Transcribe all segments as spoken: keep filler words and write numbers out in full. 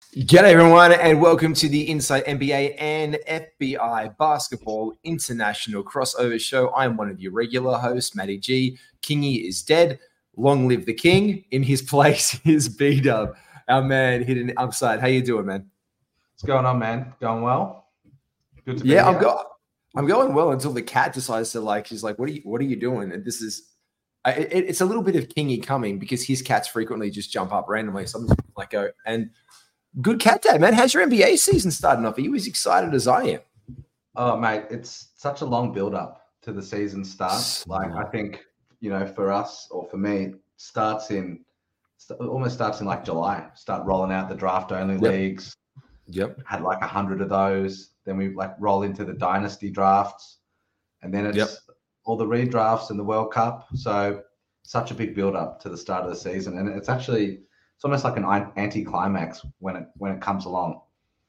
G'day everyone and welcome to the Inside N B A and F B I Basketball International Crossover Show. I'm one of your regular hosts, Matty G. Kingy is dead. Long live the king. In his place is B-Dub, our man hidden upside. How you doing, man? What's going on, man? Going well? Good to be yeah, here. I'm, go- I'm going well until the cat decides to like, she's like, what are you, what are you doing? And this is, I, it, it's a little bit of Kingy coming because his cats frequently just jump up randomly. So I'm just like, go and good cat day, man. How's your N B A season starting off? Are you as excited as I am? Oh, mate, it's such a long build-up to the season start. Like, I think, you know, for us or for me, starts in almost starts in like July. Start rolling out the draft-only yep. leagues. Yep. Had like a hundred of those. Then we like roll into the dynasty drafts, and then it's yep. all the redrafts and the World Cup. So such a big build-up to the start of the season, and it's actually. It's almost like an anti-climax when it when it comes along.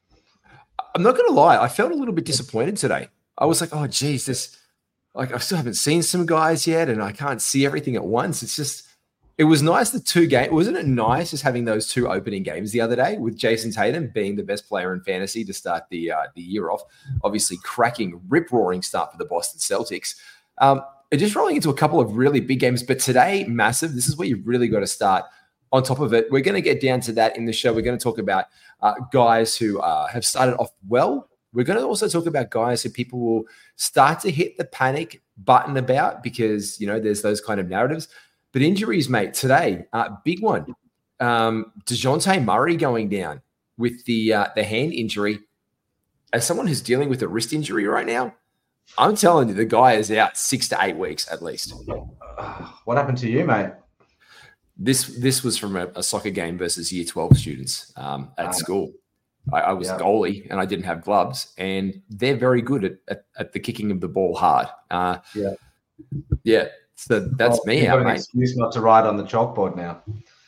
I'm not going to lie. I felt a little bit disappointed today. I was like, oh, geez, this, like, I still haven't seen some guys yet, and I can't see everything at once. It's just, it was nice, the two games. Wasn't it nice just having those two opening games the other day with Jason Tatum being the best player in fantasy to start the uh, the year off? Obviously, cracking, rip-roaring start for the Boston Celtics. Um, and just rolling into a couple of really big games. But today, massive. This is where you've really got to start. On top of it, we're going to get down to that in the show. We're going to talk about uh, guys who uh, have started off well. We're going to also talk about guys who people will start to hit the panic button about because, you know, there's those kind of narratives. But injuries, mate, today, uh, big one. Um, DeJounte Murray going down with the uh, the hand injury. As someone who's dealing with a wrist injury right now, I'm telling you, the guy is out six to eight weeks at least. What happened to you, mate? This this was from a, a soccer game versus year twelve students um, at um, school. I, I was yeah. goalie and I didn't have gloves, and they're very good at, at, at the kicking of the ball hard. Uh, yeah, yeah. So that's well, me you've out, got an mate. Excuse not to ride on the chalkboard now.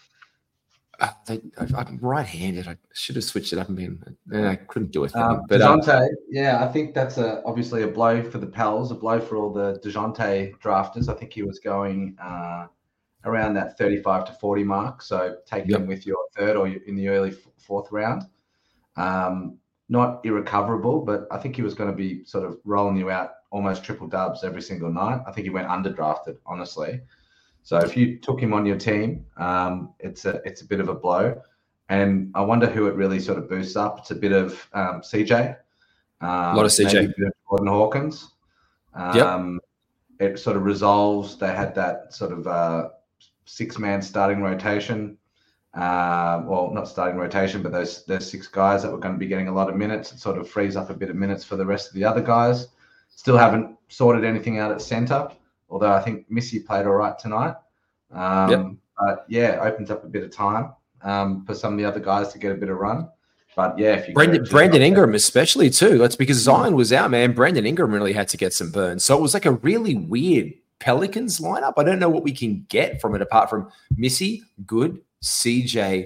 Uh, they, I, I'm right-handed. I should have switched it up and been. And I couldn't do it. Um, but DeJounte, um, yeah, I think that's a obviously a blow for the Pels, a blow for all the DeJounte drafters. I think he was going. Uh, around that thirty-five to forty mark. So take yep. him with your third or in the early fourth round. Um, not irrecoverable, but I think he was going to be sort of rolling you out almost triple dubs every single night. I think he went underdrafted, honestly. So if you took him on your team, um, it's a it's a bit of a blow. And I wonder who it really sort of boosts up. It's a bit of um, C J. Um, a lot of C J. Maybe a bit of Gordon Hawkins. Um, yep. It sort of resolves. They had that sort of uh, six-man starting rotation. Uh, well, not starting rotation, but those those six guys that were going to be getting a lot of minutes. It sort of frees up a bit of minutes for the rest of the other guys. Still haven't sorted anything out at center, although I think Missy played all right tonight. Um, yep. But yeah, it opens up a bit of time um, for some of the other guys to get a bit of run. But yeah, if you Brandon, Brandon Ingram especially too. That's because Zion was out, man. Brandon Ingram really had to get some burn. So it was like a really weird Pelicans lineup. I don't know what we can get from it apart from Missy, good, C J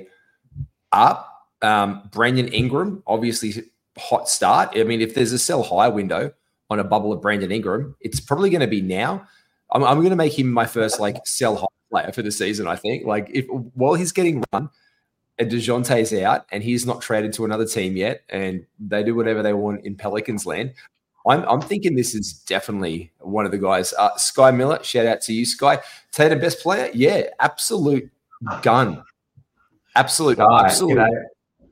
up, um, Brandon Ingram, obviously hot start. I mean, if there's a sell high window on a bubble of Brandon Ingram, it's probably going to be now. I'm, I'm going to make him my first like sell high player for the season. I think like if while he's getting run and DeJounte's out and he's not traded to another team yet, and they do whatever they want in Pelicans land. I'm, I'm thinking this is definitely one of the guys. Uh, Sky Miller, shout out to you, Sky. Tatum, best player? Yeah, absolute gun. Absolute, Sky, absolute. You know,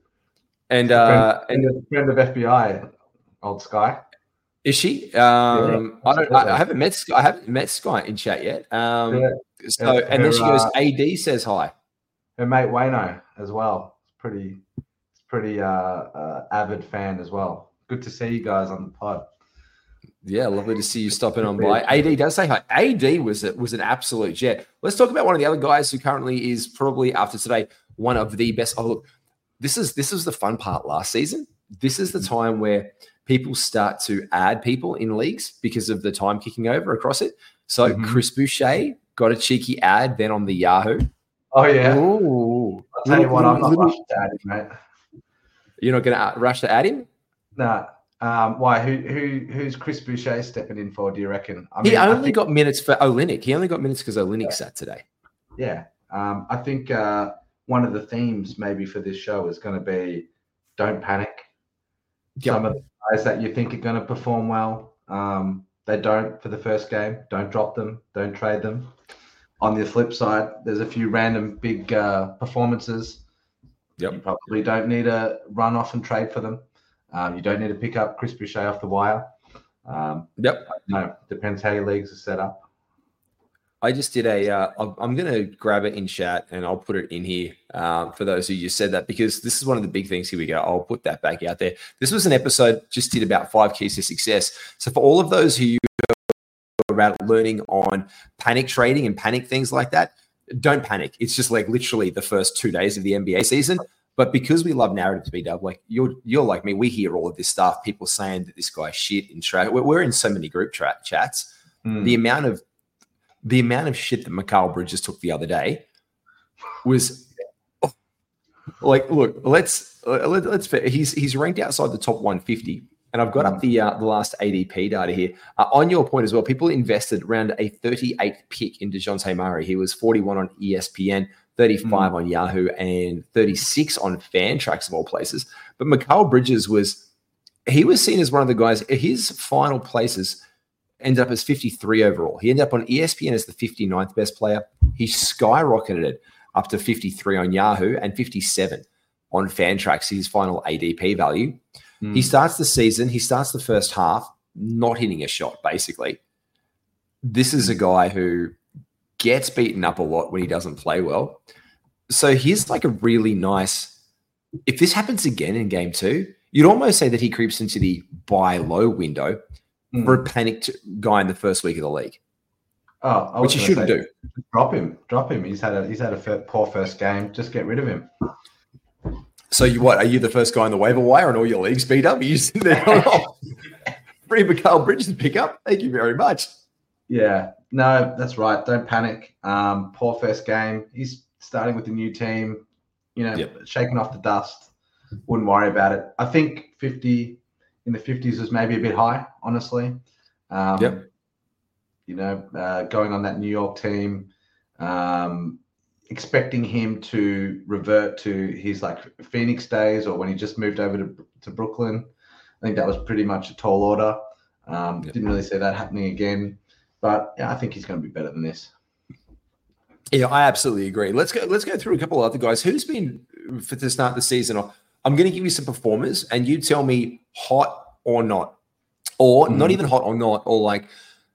and uh, friend, and friend of F B I, old Sky. Is she? Um, yeah, I don't. I, I haven't met. I haven't met Sky in chat yet. Um, yeah. So, her, and then she goes. Uh, A D says hi. Her mate Wayno as well. It's pretty, it's pretty uh, uh, avid fan as well. Good to see you guys on the pod. Yeah, lovely to see you stopping on by. A D does say hi. A D was a, was an absolute jet. Let's talk about one of the other guys who currently is probably after today one of the best. Oh, look, this is this was the fun part last season. This is the time where people start to add people in leagues because of the time kicking over across it. So mm-hmm. Chris Boucher got a cheeky ad then on the Yahoo. Oh yeah. Ooh. I'll tell you what, I'm not rushing to add him, mate. You're not going to rush to add him? No. Nah. Um, why? Who who who's Chris Boucher stepping in for? Do you reckon? I mean, he only think, got minutes for Olynyk. He only got minutes because Olynyk yeah. sat today. Yeah, um, I think uh, one of the themes maybe for this show is going to be don't panic. Yep. Some of the guys that you think are going to perform well, um, they don't for the first game. Don't drop them. Don't trade them. On the flip side, there's a few random big uh, performances. Yep. You probably don't need to run off and trade for them. Um, you don't need to pick up Chris Boucher off the wire. Um, yep. No, depends how your leagues are set up. I just did a, uh, I'm going to grab it in chat and I'll put it in here um, for those who just said that, because this is one of the big things. Here we go. I'll put that back out there. This was an episode, just did about five keys to success. So for all of those who are about learning on panic trading and panic things like that, don't panic. It's just like literally the first two days of the N B A season. But because we love narratives, B-Dub, like you're you're like me, we hear all of this stuff, people saying that this guy's shit in trade. We're, we're in so many group tra- chats. Mm. The amount of the amount of shit that Mikal Bridges took the other day was oh, like, look, let's let, let's he's he's ranked outside the top one fifty, and I've got mm. up the uh, the last A D P data here. Uh, on your point as well, people invested around a thirty-eighth pick in DeJounte Murray. He was forty-one on E S P N. thirty-five mm. on Yahoo, and thirty-six on Fantrax of all places. But Mikal Bridges was, he was seen as one of the guys, his final places ended up as fifty-three overall. He ended up on E S P N as the fifty-ninth best player. He skyrocketed it up to fifty-three on Yahoo and fifty-seven on Fantrax, his final A D P value. Mm. He starts the season, he starts the first half, not hitting a shot, basically. This is a guy who gets beaten up a lot when he doesn't play well. So here's like a really nice, if this happens again in game two, you'd almost say that he creeps into the buy low window mm. for a panicked guy in the first week of the league. Oh, which you shouldn't say, do. Drop him, drop him. He's had a he's had a poor first game. Just get rid of him. So you what? Are you the first guy on the waiver wire in all your leagues? Beat up? Are you sitting there? Oh, free Mikal Bridges to pick up. Thank you very much. Yeah. No, that's right. Don't panic. Um, poor first game. He's starting with a new team, you know, yep. shaking off the dust. Wouldn't worry about it. I think fifty in the fifties was maybe a bit high, honestly. Um, yep. You know, uh, going on that New York team, um, expecting him to revert to his like Phoenix days or when he just moved over to, to Brooklyn. I think that was pretty much a tall order. Um, yep. Didn't really see that happening again. But yeah, I think he's going to be better than this. Yeah, I absolutely agree. Let's go. Let's go through a couple of other guys. Who's been for to start the season? I'm going to give you some performers, and you tell me hot or not, or mm. not even hot or not, or like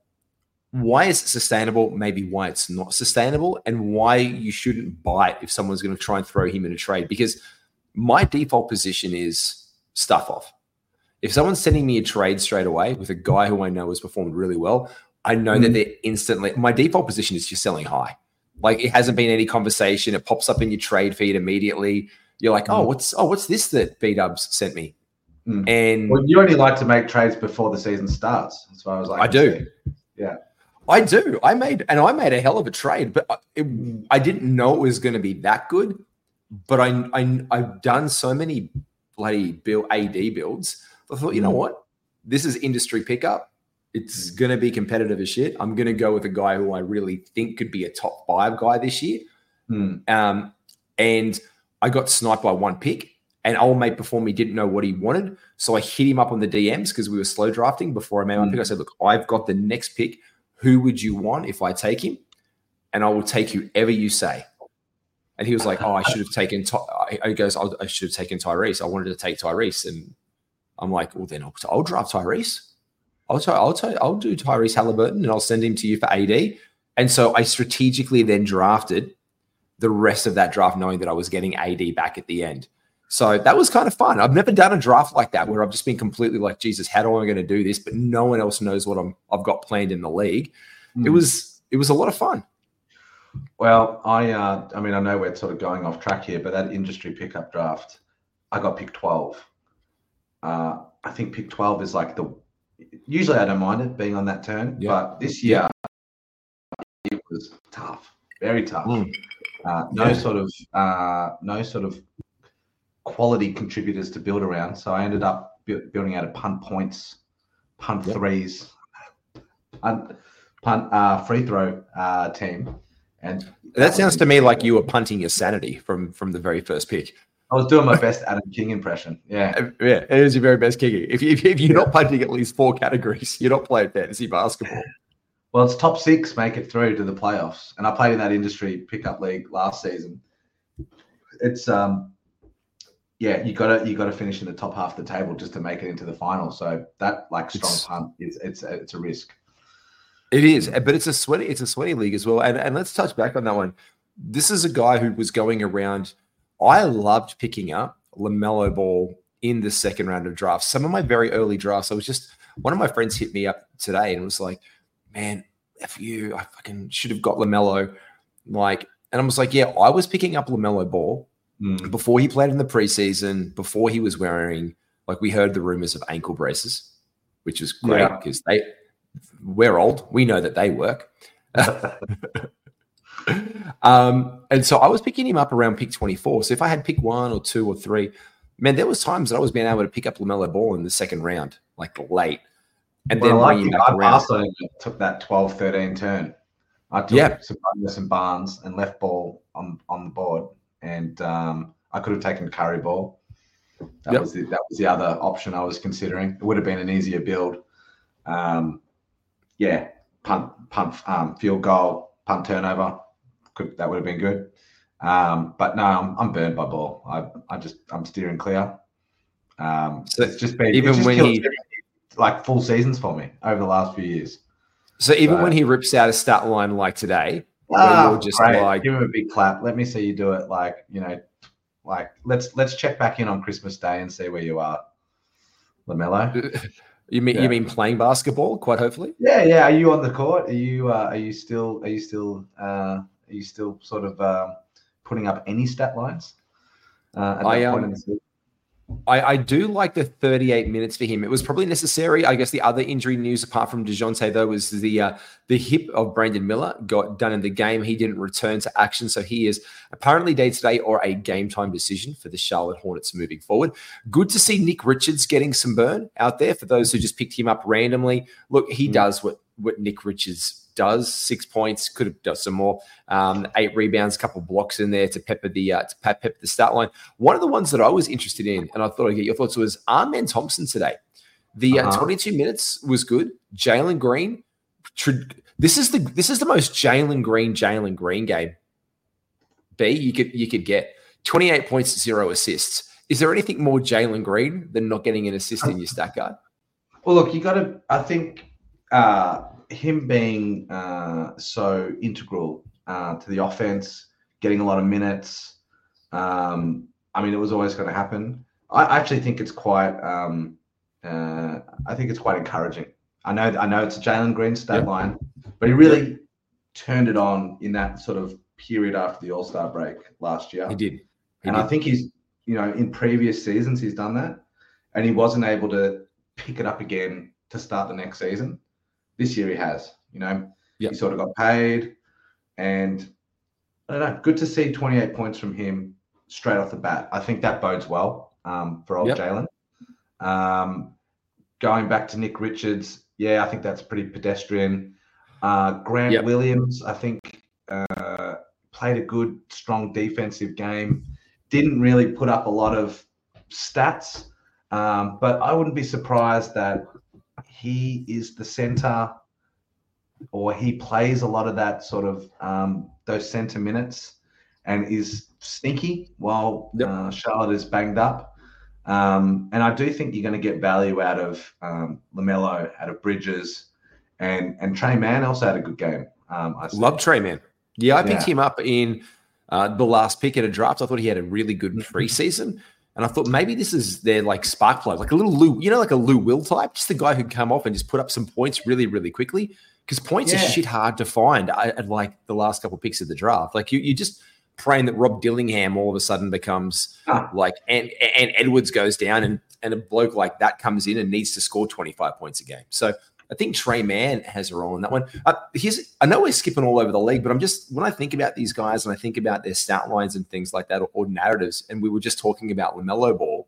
why is it sustainable? Maybe why it's not sustainable, and why you shouldn't buy it if someone's going to try and throw him in a trade. Because my default position is stuff off. If someone's sending me a trade straight away with a guy who I know has performed really well, I know mm. that they're instantly, my default position is just selling high. Like it hasn't been any conversation. It pops up in your trade feed immediately. You're like, mm. oh, what's, oh, what's this that B-Dubs sent me? Mm. And well, you only like to make trades before the season starts. That's what I was like. I do. Yeah, I do. I made, and I made a hell of a trade, but it, I didn't know it was going to be that good. But I, I, I've done so many bloody build A D builds. I thought, you know what? This is industry pickup. It's going to be competitive as shit. I'm going to go with a guy who I really think could be a top five guy this year. Hmm. Um, and I got sniped by one pick, and old mate before me didn't know what he wanted. So I hit him up on the D Ms because we were slow drafting before I made my hmm. pick. I said, look, I've got the next pick. Who would you want if I take him? And I will take whoever you say. And he was like, oh, I should have taken, Ty-. He goes, I should have taken Tyrese. I wanted to take Tyrese. And I'm like, well, then I'll, I'll draft Tyrese. I'll, t- I'll, t- I'll do Tyrese Halliburton and I'll send him to you for A D. And so I strategically then drafted the rest of that draft knowing that I was getting A D back at the end. So that was kind of fun. I've never done a draft like that where I've just been completely like, Jesus, how am I going to do this? But no one else knows what I'm, I've got planned in the league. Mm. It was it was a lot of fun. Well, I uh, I mean, I know we're sort of going off track here, but that industry pickup draft, I got pick twelve. Uh, I think pick twelve is like the usually I don't mind it being on that turn, yeah. but this year yeah. it was tough, very tough. Mm. Uh, no yeah. sort of uh, no sort of quality contributors to build around. So I ended up bu- building out a punt points, punt yep. threes, punt, punt uh, free throw uh, team. And that, that sounds to me like you were punting your sanity from from the very first pick. I was doing my best Adam King impression. Yeah. Yeah, it is your very best kicking. If, you, if you're yeah. not punting at least four categories, you're not playing fantasy basketball. Well, it's top six make it through to the playoffs. And I played in that industry pickup league last season. It's, um, yeah, you gotta you gotta finish in the top half of the table just to make it into the final. So that like strong it's, punt is it's it's a risk. It is, but it's a sweaty it's a sweaty league as well. And and let's touch back on that one. This is a guy who was going around. I loved picking up LaMelo Ball in the second round of drafts. Some of my very early drafts, I was just one of my friends hit me up today and was like, "Man, F you, I fucking should have got LaMelo." Like, and I was like, "Yeah, I was picking up LaMelo Ball." Mm. Before he played in the preseason, before he was wearing, like we heard the rumors of ankle braces, which is great because yeah. they, we're old. We know that they work. um, and so I was picking him up around pick twenty-four. So if I had pick one or two or three, man, there was times that I was being able to pick up LaMelo Ball in the second round, like late. And well, then I bring him like back I around. Also took that twelve thirteen turn. I took yeah. some Barnes and left Ball on, on the board. And um, I could have taken Curry Ball. That yep. was the, that was the other option I was considering. It would have been an easier build. Um, yeah, punt, punt, um, field goal, punt turnover. Could, that would have been good. Um, but no, I'm, I'm burned by Ball. I I just I'm steering clear. Um, so it's just been even just when he like full seasons for me over the last few years. So even so, when he rips out a stat line like today. Oh, just great. like, give him a big clap. Let me see you do it. Like, you know, like let's let's check back in on Christmas Day and see where you are, LaMelo. You mean yeah. you mean playing basketball? Quite hopefully. Yeah, yeah. Are you on the court? Are you uh, are you still are you still uh, are you still sort of um, putting up any stat lines? Uh, at that I, point um, in the season? I, I do like the thirty-eight minutes for him. It was probably necessary. I guess the other injury news, apart from DeJounte, though, was the uh, the hip of Brandon Miller got done in the game. He didn't return to action, so he is apparently day-to-day or a game-time decision for the Charlotte Hornets moving forward. Good to see Nick Richards getting some burn out there for those who just picked him up randomly. Look, he mm. does what, what Nick Richards does. Six points, could have done some more. Um, eight rebounds, a couple blocks in there to pepper the uh, to pepper the stat line. One of the ones that I was interested in, and I thought I'd get your thoughts, was Amen Thompson today. The uh, uh-huh. twenty-two minutes was good. Jalen Green. Tr- this is the this is the most Jalen Green Jalen Green game. B you could you could get twenty-eight points, zero assists. Is there anything more Jalen Green than not getting an assist in your stat card? Well, look, you got to. I think. Uh, him being uh, so integral uh, to the offense, getting a lot of minutes. Um, I mean, it was always going to happen. I actually think it's quite. Um, uh, I think it's quite encouraging. I know. I know it's a Jalen Green stat yep. line, but he really yep. turned it on in that sort of period after the All-Star break last year. He did, he and did. I think he's. You know, in previous seasons he's done that, and he wasn't able to pick it up again to start the next season. This year he has, you know, yep. he sort of got paid, and I don't know, good to see twenty-eight points from him straight off the bat. I think that bodes well um, for old yep. Jalen. Um, going back to Nick Richards, yeah, I think that's pretty pedestrian. Uh, Grant yep. Williams, I think, uh, played a good, strong defensive game. Didn't really put up a lot of stats, um, but I wouldn't be surprised that he is the center, or he plays a lot of that sort of um, those center minutes, and is sneaky while yep. uh, Charlotte is banged up. Um, and I do think you're going to get value out of um, LaMelo, out of Bridges, and and Trey Mann also had a good game. Um, I love Trey Mann. Yeah, I picked yeah. him up in uh, the last pick at a draft. I thought he had a really good preseason. And I thought maybe this is their like spark plug, like a little Lou, you know, like a Lou Will type, just the guy who'd come off and just put up some points really, really quickly. Because points yeah. are shit hard to find at, at like the last couple of picks of the draft. Like you, you just praying that Rob Dillingham all of a sudden becomes ah. like, and and Edwards goes down, and and a bloke like that comes in and needs to score twenty-five points a game. So I think Trey Mann has a role in that one. Uh, here's, I know we're skipping all over the league, but I'm just, when I think about these guys and I think about their stat lines and things like that, or, or narratives, and we were just talking about LaMelo Ball,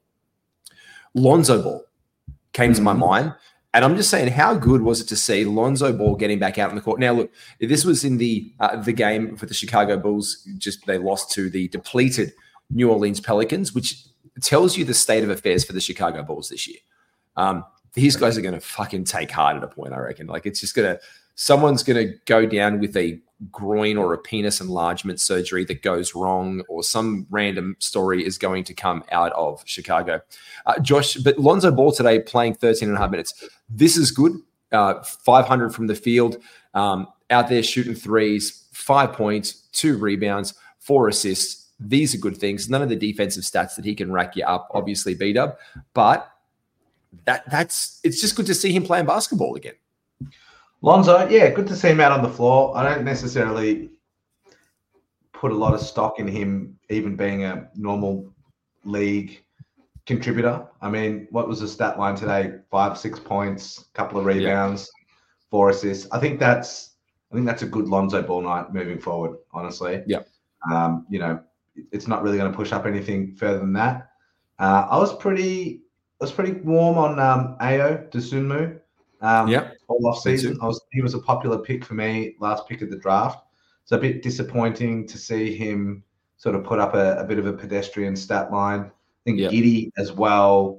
Lonzo Ball came mm-hmm. to my mind. And I'm just saying, how good was it to see Lonzo Ball getting back out on the court? Now, look, this was in the uh, the game for the Chicago Bulls. Just they lost to the depleted New Orleans Pelicans, which tells you the state of affairs for the Chicago Bulls this year. Um, these guys are going to fucking take hard at a point, I reckon. Like, it's just going to, someone's going to go down with a groin or a penis enlargement surgery that goes wrong, or some random story is going to come out of Chicago. Uh, Josh, but Lonzo Ball today playing thirteen and a half minutes. This is good. Uh, five hundred from the field, um, out there shooting threes, five points, two rebounds, four assists. These are good things. None of the defensive stats that he can rack you up, obviously, B-Dub, but that that's it's just good to see him playing basketball again. Lonzo, yeah, good to see him out on the floor. I don't necessarily put a lot of stock in him even being a normal league contributor. I mean, what was the stat line today? Five, six points, couple of rebounds, yeah. four assists. I think that's I think that's a good Lonzo Ball night moving forward, honestly. Yeah. Um, you know, it's not really going to push up anything further than that. Uh, I was pretty I was pretty warm on um, Ayo Dosunmu. Um, yeah. All off season, I was he was a popular pick for me, last pick of the draft. It's a bit disappointing to see him sort of put up a, a bit of a pedestrian stat line. I think yep. Giddey as well.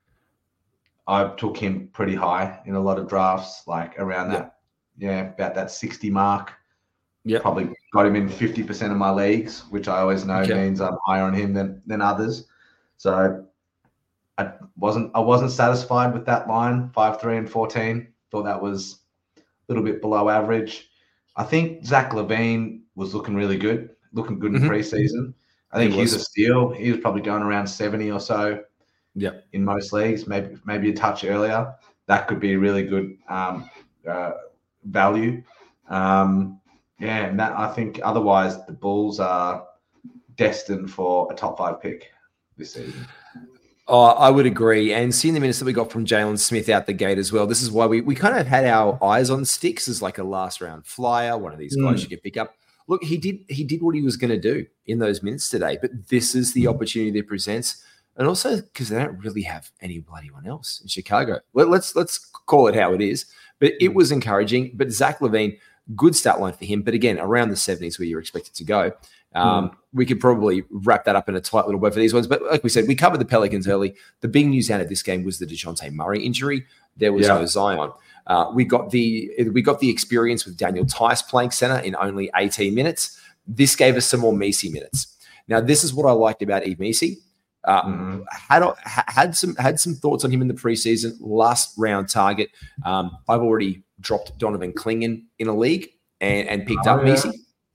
I took him pretty high in a lot of drafts, like around that, yep. yeah, about that sixty mark. Yeah, probably got him in fifty percent of my leagues, which I always know okay. means I'm higher on him than than others. So I wasn't I wasn't satisfied with that line, five, three, and fourteen. Thought that was a little bit below average. I think Zach LaVine was looking really good, looking good in mm-hmm. preseason. I think he he's a steal. He was probably going around seventy or so yeah. in most leagues, maybe maybe a touch earlier. That could be a really good um, uh, value. Um, yeah, and that I think otherwise the Bulls are destined for a top five pick this season. Oh, I would agree. And seeing the minutes that we got from Jalen Smith out the gate as well, this is why we, we kind of had our eyes on Sticks as like a last round flyer, one of these guys mm. you could pick up. Look, he did he did what he was going to do in those minutes today, but this is the opportunity that presents. And also because they don't really have any bloody one else in Chicago. Let, let's let's call it how it is. But it was encouraging. But Zach LaVine, good stat line for him. But again, around the seventies where you're expected to go. Um, mm. We could probably wrap that up in a tight little bow for these ones. But like we said, we covered the Pelicans early. The big news out of this game was the DeJounte Murray injury. There was yeah. no Zion. Uh, we got the we got the experience with Daniel Tice playing center in only eighteen minutes. This gave us some more Messi minutes. Now, this is what I liked about Yves Messi. Uh, mm-hmm. had had some had some thoughts on him in the preseason. Last round target. Um, I've already dropped Donovan Clingan in a league and, and picked oh, up yeah. Messi.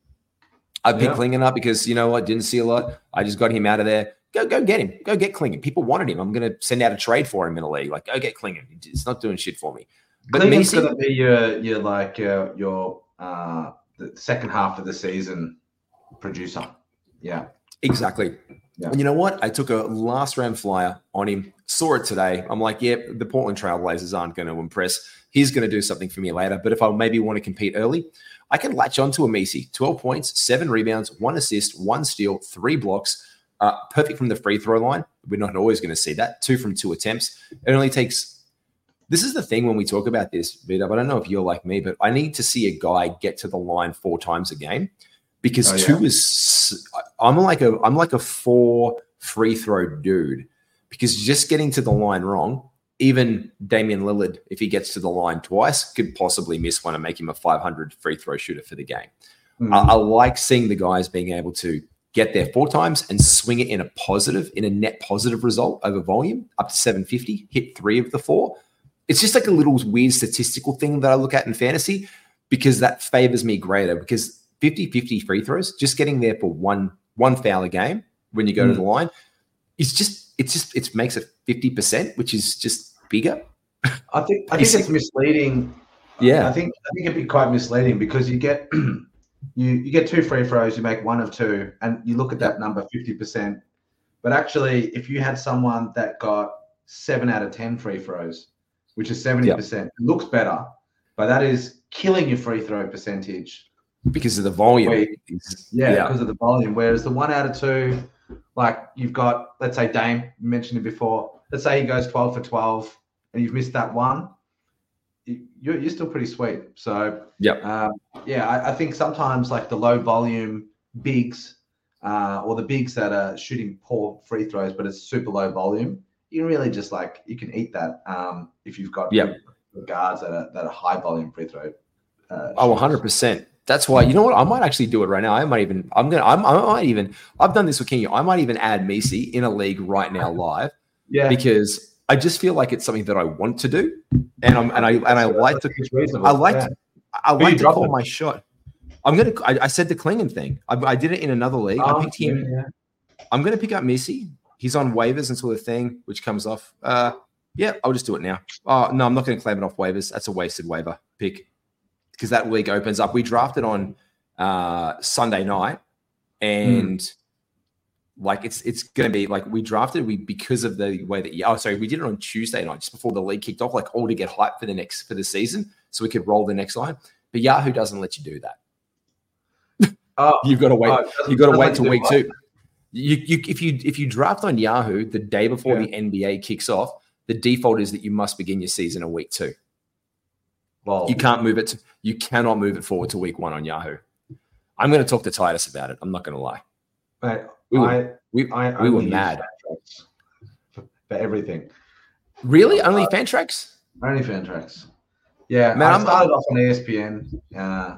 I picked yeah. Clingan up because, you know what, didn't see a lot. I just got him out of there. Go go get him. Go get Clingan. People wanted him. I'm going to send out a trade for him in a league. Like, go get Clingan. It's not doing shit for me. But Clingan's going to be your, your like, your, your uh, the second half of the season producer. Yeah. Exactly. Yeah. And you know what? I took a last round flyer on him, saw it today. I'm like, yeah, the Portland Trailblazers aren't going to impress. He's going to do something for me later. But if I maybe want to compete early, I can latch on to a Messi. twelve points, seven rebounds, one assist, one steal, three blocks. Uh, perfect from the free throw line. We're not always going to see that. Two from two attempts. It only takes – this is the thing when we talk about this, Vita, but I don't know if you're like me, but I need to see a guy get to the line four times a game because oh, yeah. two is – I'm like a I'm like a four free throw dude because just getting to the line wrong, even Damian Lillard, if he gets to the line twice, could possibly miss one and make him a five hundred free throw shooter for the game. Mm. I, I like seeing the guys being able to get there four times and swing it in a positive, in a net positive result over volume, up to seven fifty, hit three of the four. It's just like a little weird statistical thing that I look at in fantasy because that favors me greater because fifty-fifty free throws, just getting there for one one foul a game when you go mm. to the line, it's just, it's just, it makes it fifty percent, which is just bigger. I think, I think it's misleading. Yeah. I think, I think it'd be quite misleading because you get, you, you get two free throws, you make one of two, and you look at that number fifty percent. But actually, if you had someone that got seven out of ten free throws, which is seventy percent, yep. it looks better, but that is killing your free throw percentage. Because of the volume. Yeah, yeah, because of the volume. Whereas the one out of two, like you've got, let's say Dame, you mentioned it before. Let's say he goes twelve for twelve and you've missed that one. You're, you're still pretty sweet. So, yeah, um, yeah, I, I think sometimes like the low volume bigs uh, or the bigs that are shooting poor free throws, but it's super low volume, you can really just like you can eat that um, if you've got yep. guards that are that are high volume free throw. Uh, oh, one hundred percent. That's why, you know what? I might actually do it right now. I might even, I'm going to, I might even, I've done this with King. I might even add Misi in a league right now live. Yeah. Because I just feel like it's something that I want to do. And I'm, and I, and I like to, I like, yeah. I like to call my shot. I'm going to, I, I said the Klingon thing. I, I did it in another league. Oh, I picked him. Yeah. I'm going to pick up Misi. He's on waivers until the thing, which comes off. Uh, yeah, I'll just do it now. Oh, no, I'm not going to claim it off waivers. That's a wasted waiver pick. Because that league opens up. We drafted on uh, Sunday night, and mm. like it's it's going to be like we drafted we because of the way that oh sorry we did it on Tuesday night just before the league kicked off, like all to get hyped for the next for the season, so we could roll the next line. But Yahoo doesn't let you do that. Oh, you've got to wait. Oh, you've got to wait till week what? two. You, you if you if you draft on Yahoo the day before yeah. the N B A kicks off, the default is that you must begin your season in week two. Well, you can't move it. To, you cannot move it forward to week one on Yahoo. I'm going to talk to Titus about it. I'm not going to lie. Mate, we were, I, we, I we were mad for, for everything. Really? Only uh, Fantrax? Only Fantrax. Yeah, Man, I I'm, started I'm, off on E S P N. Uh,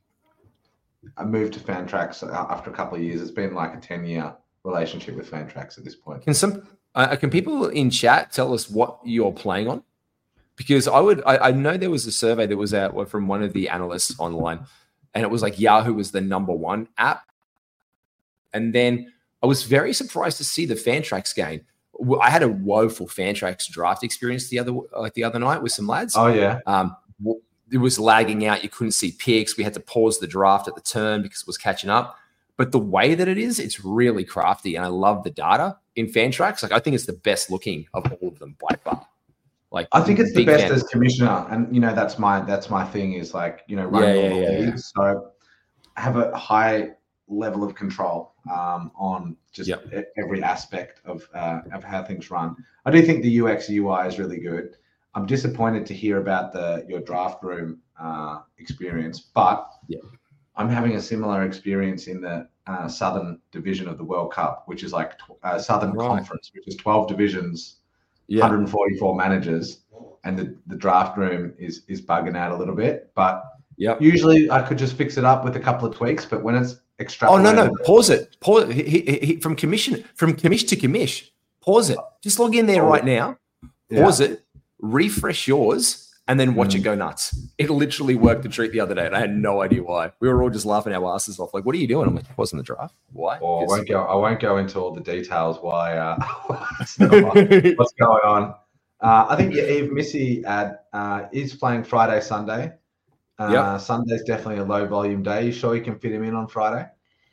I moved to Fantrax after a couple of years. It's been like a ten-year relationship with Fantrax at this point. Can some uh, can people in chat tell us what you're playing on? Because I would, I, I know there was a survey that was out from one of the analysts online, and it was like Yahoo was the number one app. And then I was very surprised to see the Fantrax game. I had a woeful Fantrax draft experience the other, like the other night with some lads. Oh yeah. Um, it was lagging out. You couldn't see picks. We had to pause the draft at the turn because it was catching up. But the way that it is, it's really crafty, and I love the data in Fantrax. Like I think it's the best looking of all of them by far. Like I think it's the best fan. As commissioner, and you know that's my that's my thing is like you know running yeah, all yeah, the yeah, leagues, yeah. So have a high level of control um, on just yep. every aspect of uh, of how things run. I do think the U X U I is really good. I'm disappointed to hear about the your draft room uh, experience, but yeah. I'm having a similar experience in the uh, Southern Division of the World Cup, which is like uh, Southern right. Conference, which is twelve divisions. Yeah. one hundred forty-four managers, and the, the draft room is is bugging out a little bit. But yep. usually I could just fix it up with a couple of tweaks. But when it's extrapolated, oh no no, pause it, pause it. He, he, he, from commission from commish to commish, pause it. Just log in there oh. right now, pause yeah. it, refresh yours, and then watch mm. it go nuts. It literally worked a treat the other day, and I had no idea why. We were all just laughing our asses off. Like, what are you doing? I'm like, wasn't the draft? Why? Oh, I won't go. I won't go into all the details why. Uh, what's going on? Uh, I think yeah, Eve Missy ad uh, is playing Friday, Sunday. Uh, yep. Sunday's definitely a low volume day. You sure you can fit him in on Friday?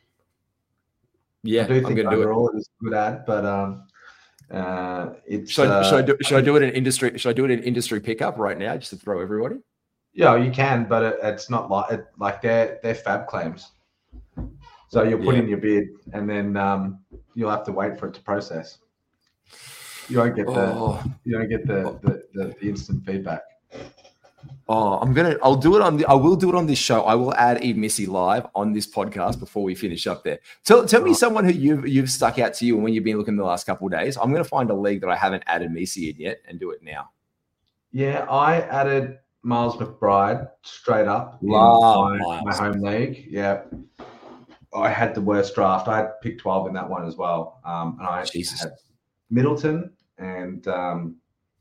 Yeah, I do think I'm overall it. it is a good ad, but um, uh, it's. Should I, uh, should I do? Should I do it in industry? Should I do it in industry pickup right now, just to throw everybody? Yeah, you can, but it, it's not like it, like they're they're fab claims. So you'll put yeah. in your bid, and then um, you'll have to wait for it to process. You won't get the oh. you don't get the, the, the, the instant feedback. Oh, I'm gonna. I'll do it on. The, I will do it on this show. I will add Eve Missy live on this podcast before we finish up there. Tell tell me someone who you've you've stuck out to you and when you've been looking the last couple of days. I'm gonna find a league that I haven't added Missy in yet and do it now. Yeah, I added Miles McBride straight up in Love my, my home league. Yeah. I had the worst draft. I had pick twelve in that one as well. Um, and I Jesus. had Middleton and um,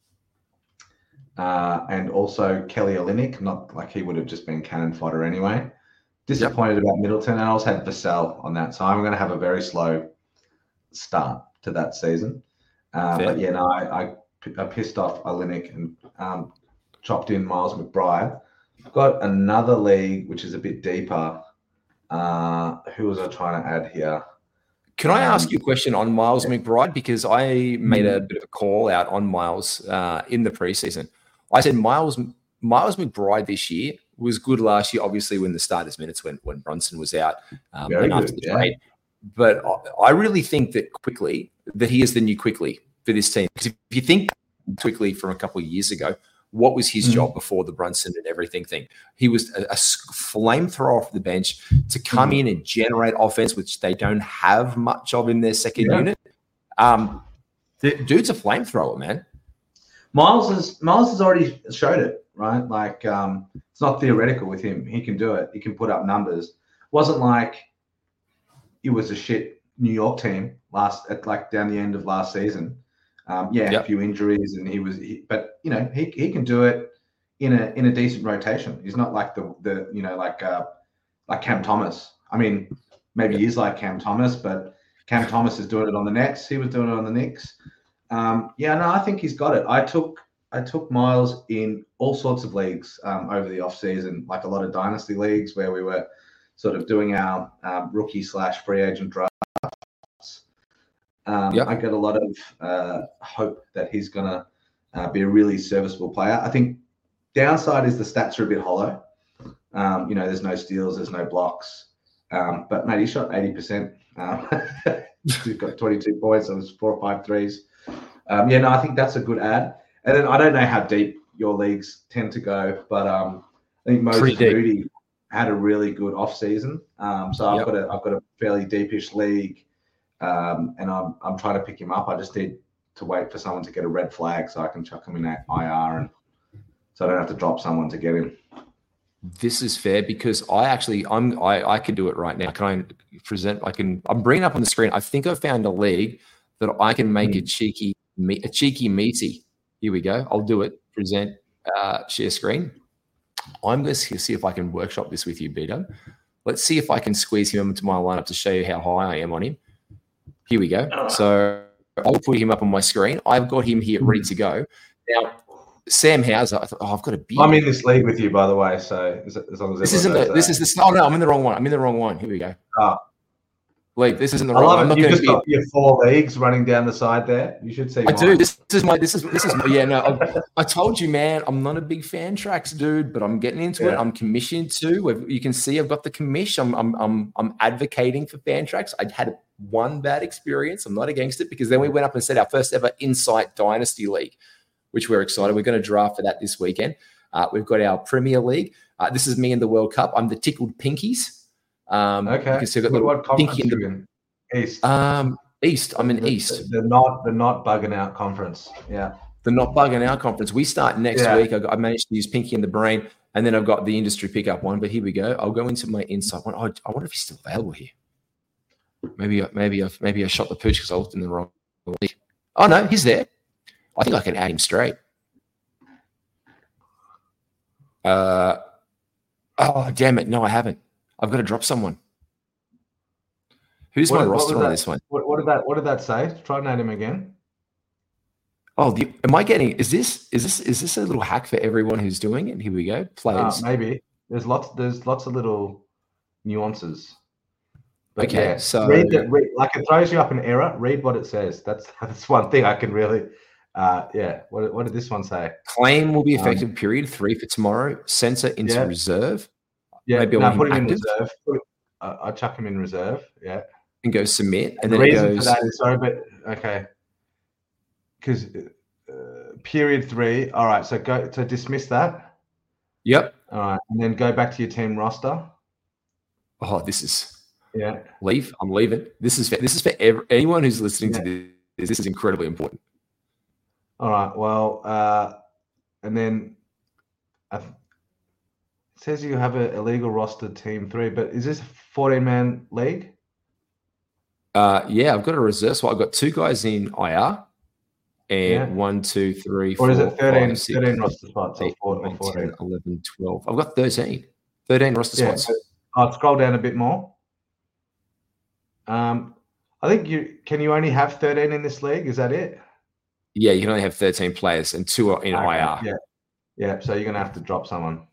uh, and also Kelly Olynyk. Not like he would have just been cannon fodder anyway. Disappointed yep. about Middleton. And I also had Vassell on that. So I'm going to have a very slow start to that season. Uh, but yeah, no, I, I, I pissed off Olynyk and um, chopped in Miles McBride. I've got another league, which is a bit deeper. Uh, who was I trying to add here? Can I ask you a question on Miles McBride? Because I made a bit of a call out on Miles uh, in the preseason. I said Miles Miles McBride this year was good last year, obviously when the starters minutes when, when Brunson was out um, and after the trade. Yeah. But I really think that quickly that he is the new Quickly for this team. Because if you think quickly from a couple of years ago, what was his Mm. job before the Brunson and everything thing? He was a, a flamethrower off the bench to come Mm. in and generate offense, which they don't have much of in their second Yeah. unit. Um, the dude's a flamethrower, man. Miles has Miles has already showed it, right? Like um, it's not theoretical with him. He can do it. He can put up numbers. It wasn't like it was a shit New York team last at like down the end of last season. Um, yeah, yep. a few injuries, and he was, he, but you know, he he can do it in a in a decent rotation. He's not like the the you know like uh, like Cam Thomas. I mean, maybe yep. he is like Cam Thomas, but Cam Thomas is doing it on the Nets. He was doing it on the Knicks. Um, yeah, no, I think he's got it. I took I took Miles in all sorts of leagues um, over the off season, like a lot of dynasty leagues where we were sort of doing our um, rookie slash free agent drafts. Um, yep. I get a lot of uh, hope that he's going to uh, be a really serviceable player. I think downside is the stats are a bit hollow. Um, you know, there's no steals, there's no blocks. Um, but, mate, he shot eighty percent. Um, he's got twenty-two points. So it was four or five threes. Um, yeah, no, I think that's a good ad. And then I don't know how deep your leagues tend to go, but um, I think Moses Moody had a really good off season. Um, so I've yep. got a I've got a fairly deepish league. Um, and I'm I'm trying to pick him up. I just need to wait for someone to get a red flag so I can chuck him in that I R, and so I don't have to drop someone to get him. This is fair because I actually I'm I I can do it right now. Can I present? I can. I'm bringing up on the screen. I think I found a league that I can make mm. a cheeky a cheeky meaty. Here we go. I'll do it. Present. Uh, share screen. I'm going to see if I can workshop this with you, B-Dub. Let's see if I can squeeze him into my lineup to show you how high I am on him. Here we go. So I'll put him up on my screen. I've got him here ready to go. Now, Sam Hauser, I thought, oh, I've got a beard. I'm in this league with you, by the way. So as, as long as this isn't the, this is the oh no, I'm in the wrong one. I'm in the wrong one. Here we go. Oh. League. This isn't the I wrong love one. You've just got your four leagues running down the side there. You should see. I mine. do. This, this is my. This is this is. My, yeah. No. I, I told you, man. I'm not a big fan tracks dude, but I'm getting into yeah. it. I'm commissioned to. You can see I've got the commission. I'm. I'm. I'm. I'm advocating for fan tracks. I had one bad experience. I'm not against it because then we went up and set our first ever Insight Dynasty League, which we're excited. We're going to draft for that this weekend. Uh, we've got our Premier League. Uh, this is me in the World Cup. I'm the Tickled Pinkies. Um, okay. You can see I've got what conference in the, in? East. Um, East. I'm in the, East. The not the not bugging out conference. Yeah. The not bugging out conference. We start next yeah. week. I, got, I managed to use Pinky in the Brain, and then I've got the industry pickup one. But here we go. I'll go into my Insight one. Oh, I wonder if he's still available here. Maybe, maybe, I, maybe I shot the pooch because I looked in the wrong league. Oh no, he's there. I think I can add him straight. Uh, oh damn it! No, I haven't. I've got to drop someone. Who's what, my roster on that, this one? What, what did that? What did that say? Try and add him again. Oh, the, am I getting? Is this? Is this? Is this a little hack for everyone who's doing it? Here we go. Players. Uh, maybe there's lots. There's lots of little nuances. But okay, yeah, so read the, read, like it throws you up an error. Read what it says. That's that's one thing I can really. Uh, yeah. What what did this one say? Claim will be effective. Um, period three for tomorrow. Censor into yeah. reserve. Yeah. Maybe no, put him active. in reserve. Put, uh, I chuck him in reserve. Yeah. And go submit, and, and then the it reason goes. For that is sorry, but okay, because uh, period three. All right, so go to dismiss that. Yep. All right, and then go back to your team roster. Oh, this is yeah. Leave. I'm leaving. This is for, this is for every, anyone who's listening yeah. to this. This is incredibly important. All right. Well, uh, and then uh, it says you have an illegal roster team three, but is this a fourteen man league? Uh, yeah, I've got a reserve. So I've got two guys in I R, and yeah. one, two, three, four, or is it thirteen, five, six, thirteen roster spots? eight, or nine, ten, eleven, twelve. I've got thirteen. thirteen roster yeah. spots. I'll scroll down a bit more. Um, I think you can you only have thirteen in this league? Is that it? Yeah, you can only have thirteen players, and two are in okay. I R. Yeah, yeah. So you're gonna have to drop someone,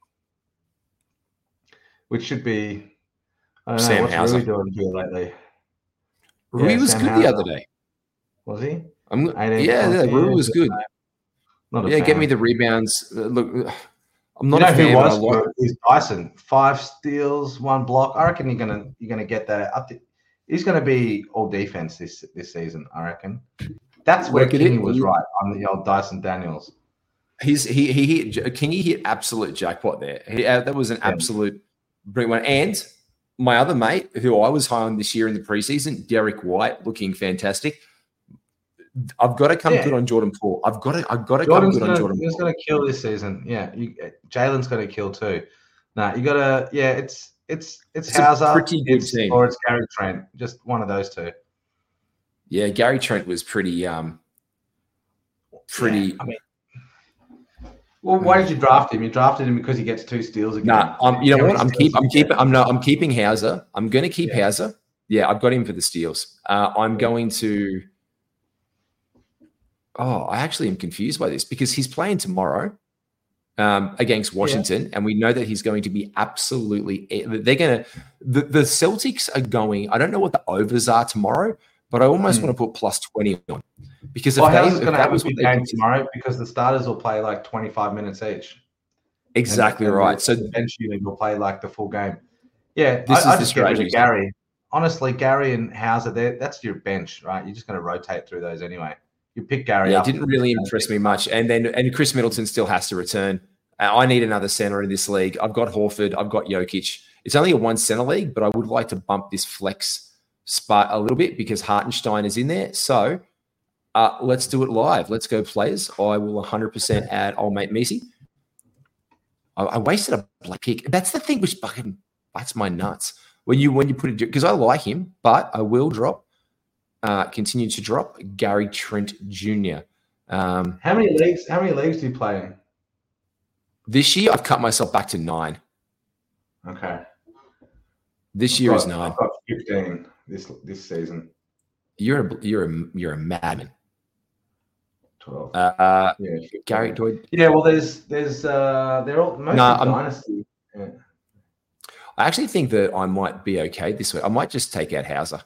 which should be. I don't know Sam what's Hauser. Rui doing here lately. Rui yeah, was Sam good Hauser. the other day. Was he? I'm, yeah, yeah, Rui was good. Not a yeah, fan. get me the rebounds. Uh, look, I'm not you know a fan. Who was like... good is Dyson. Five steals, one block. I reckon you're gonna you're gonna get that. Up to, he's gonna be all defense this this season. I reckon. That's where Kingy was right on the old Dyson Daniels. He's he he hit Kingy hit absolute jackpot there. He, uh, that was an absolute brilliant one. And my other mate, who I was high on this year in the preseason, Derek White, looking fantastic. I've got to come yeah. good on Jordan Poole. I've got to. I've got to Jordan's come good gonna, on Jordan. He's going to kill this season. Yeah, Jalen's going to kill too. No, nah, you got to. Yeah, it's it's it's, it's Hauser, pretty good it's, team, or it's Gary Trent. Just one of those two. Yeah, Gary Trent was pretty. Um, pretty. Yeah, I mean, well, why did you draft him? You drafted him because he gets two steals again. Nah, um, you know what? I'm keep. I'm keeping. I'm no. I'm keeping Hauser. I'm going to keep yeah. Hauser. Yeah, I've got him for the steals. Uh, I'm yeah. going to. Oh, I actually am confused by this because he's playing tomorrow um, against Washington, yeah. and we know that he's going to be absolutely. They're going to. The, the Celtics are going. I don't know what the overs are tomorrow, but I almost mm. want to put plus twenty on because if, well, they, if if that was what game tomorrow, because the starters will play like twenty-five minutes each. Exactly and, right. And so the bench unit will play like the full game. Yeah, this I, is I the just get rid of strategy. Gary. Honestly, Gary and Hauser, that's your bench, right? You're just going to rotate through those anyway. You pick Gary yeah, up. It didn't really impress me much. And then and Chris Middleton still has to return. Uh, I need another center in this league. I've got Horford. I've got Jokic. It's only a one center league, but I would like to bump this flex spot a little bit because Hartenstein is in there. So uh, let's do it live. Let's go players. I will one hundred percent add old mate Messi. I, I wasted a black pick. That's the thing which fucking bites my nuts. When you when you put it, because I like him, but I will drop. Uh, continue to drop Gary Trent Junior Um, how many leagues? How many leagues do you play in? This year, I've cut myself back to nine. Okay. This year got, is nine. I've got fifteen this this season. You're a you're a you're a madman. Twelve. Uh, yeah, Gary. Do I... Yeah. Well, there's there's uh they're all mostly nah, dynasty. Yeah. I actually think that I might be okay this week. I might just take out Hauser.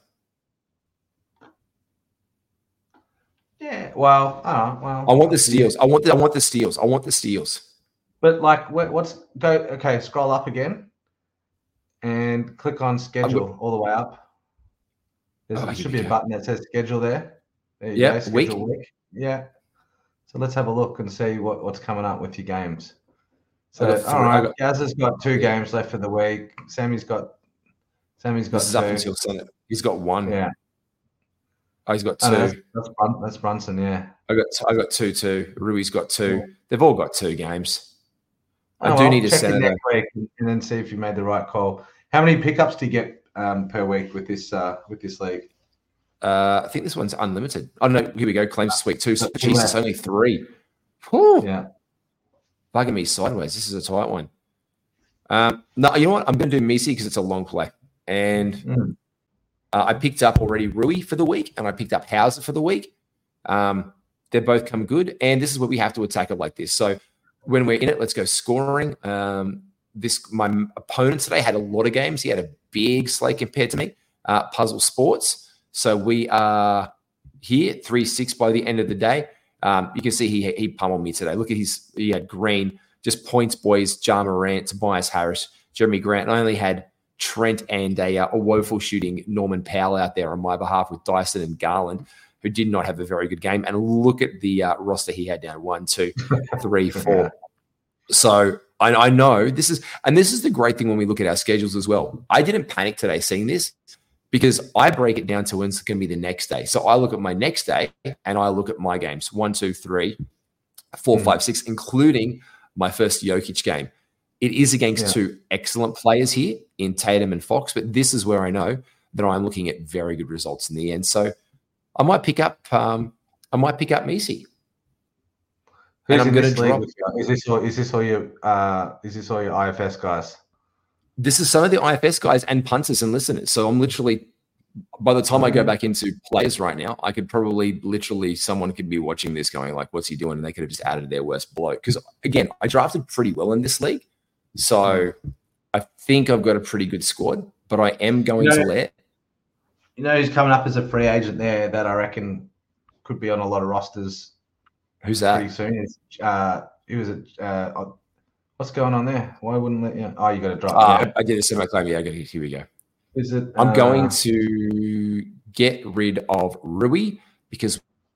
Yeah, well, oh, well. I want the steals. I want the I want the steals. I want the steals. But like, what's go? Okay, scroll up again, and click on schedule all the way up. There's, Oh, there here should we be a go. button that says schedule there. There you Yeah, go, schedule week. week. Yeah. So let's have a look and see what, what's coming up with your games. So I got three- all I right, got- Gaz has got two games left for the week. Sammy's got. Sammy's got This is two. up until Sunday. He's got one. Yeah. Oh, he's got Oh, two. no, that's, that's, Brun- that's Brunson. Yeah. I got I got two too. Rui's got two. Yeah. They've all got two games. I Oh, do well, need a check in center. next week and then see if you made the right call. How many pickups do you get um, per week with this uh, with this league? Uh, I think this one's unlimited. Oh no, here we go. Claims this week too. So, Two Jesus, left. only three. Whew. Yeah. Bugging me sideways. This is a tight one. Um, no, you know what? I'm going to do Messi because it's a long play. And Mm. uh, I picked up already Rui for the week, and I picked up Hauser for the week. Um, they both come good, and this is where we have to attack it like this. So when we're in it, let's go scoring. Um, this my opponent today had a lot of games. He had a big slate compared to me. Uh, Puzzle Sports. So we are here three six by the end of the day. Um, you can see he he pummeled me today. Look at his he had Green, just points boys, Ja Morant, Tobias Harris, Jeremy Grant. And I only had Trent and a, a woeful shooting Norman Powell out there on my behalf with Dyson and Garland, who did not have a very good game. And look at the uh, roster he had down one, two, three, four. So I, I know this is, and this is the great thing when we look at our schedules as well. I didn't panic today seeing this because I break it down to when it's going to be the next day. So I look at my next day and I look at my games, one, two, three, four, mm-hmm. five, six, including my first Jokic game. It is against yeah. two excellent players here in Tatum and Fox, but this is where I know that I'm looking at very good results in the end. So I might pick up, um, I might pick up Messi. Who's and I'm going to drop. Is this all? Is this all your? Uh, is this all your I F S guys? This is some of the I F S guys and punters and listeners. So I'm literally, by the time I go back into players right now, I could probably literally, someone could be watching this going like, what's he doing? And they could have just added their worst bloke. Because again, I drafted pretty well in this league. So I think I've got a pretty good squad, but I am going you know, to let. You know who's coming up as a free agent there that I reckon could be on a lot of rosters. Who's that? Pretty soon. It's, uh, he was a, uh, what's going on there? Why wouldn't let you? Oh, you got to drop. Uh, yeah. I did a semi claim. Yeah, I got it. Here we go. Is it? I'm uh, going to get rid of Rui because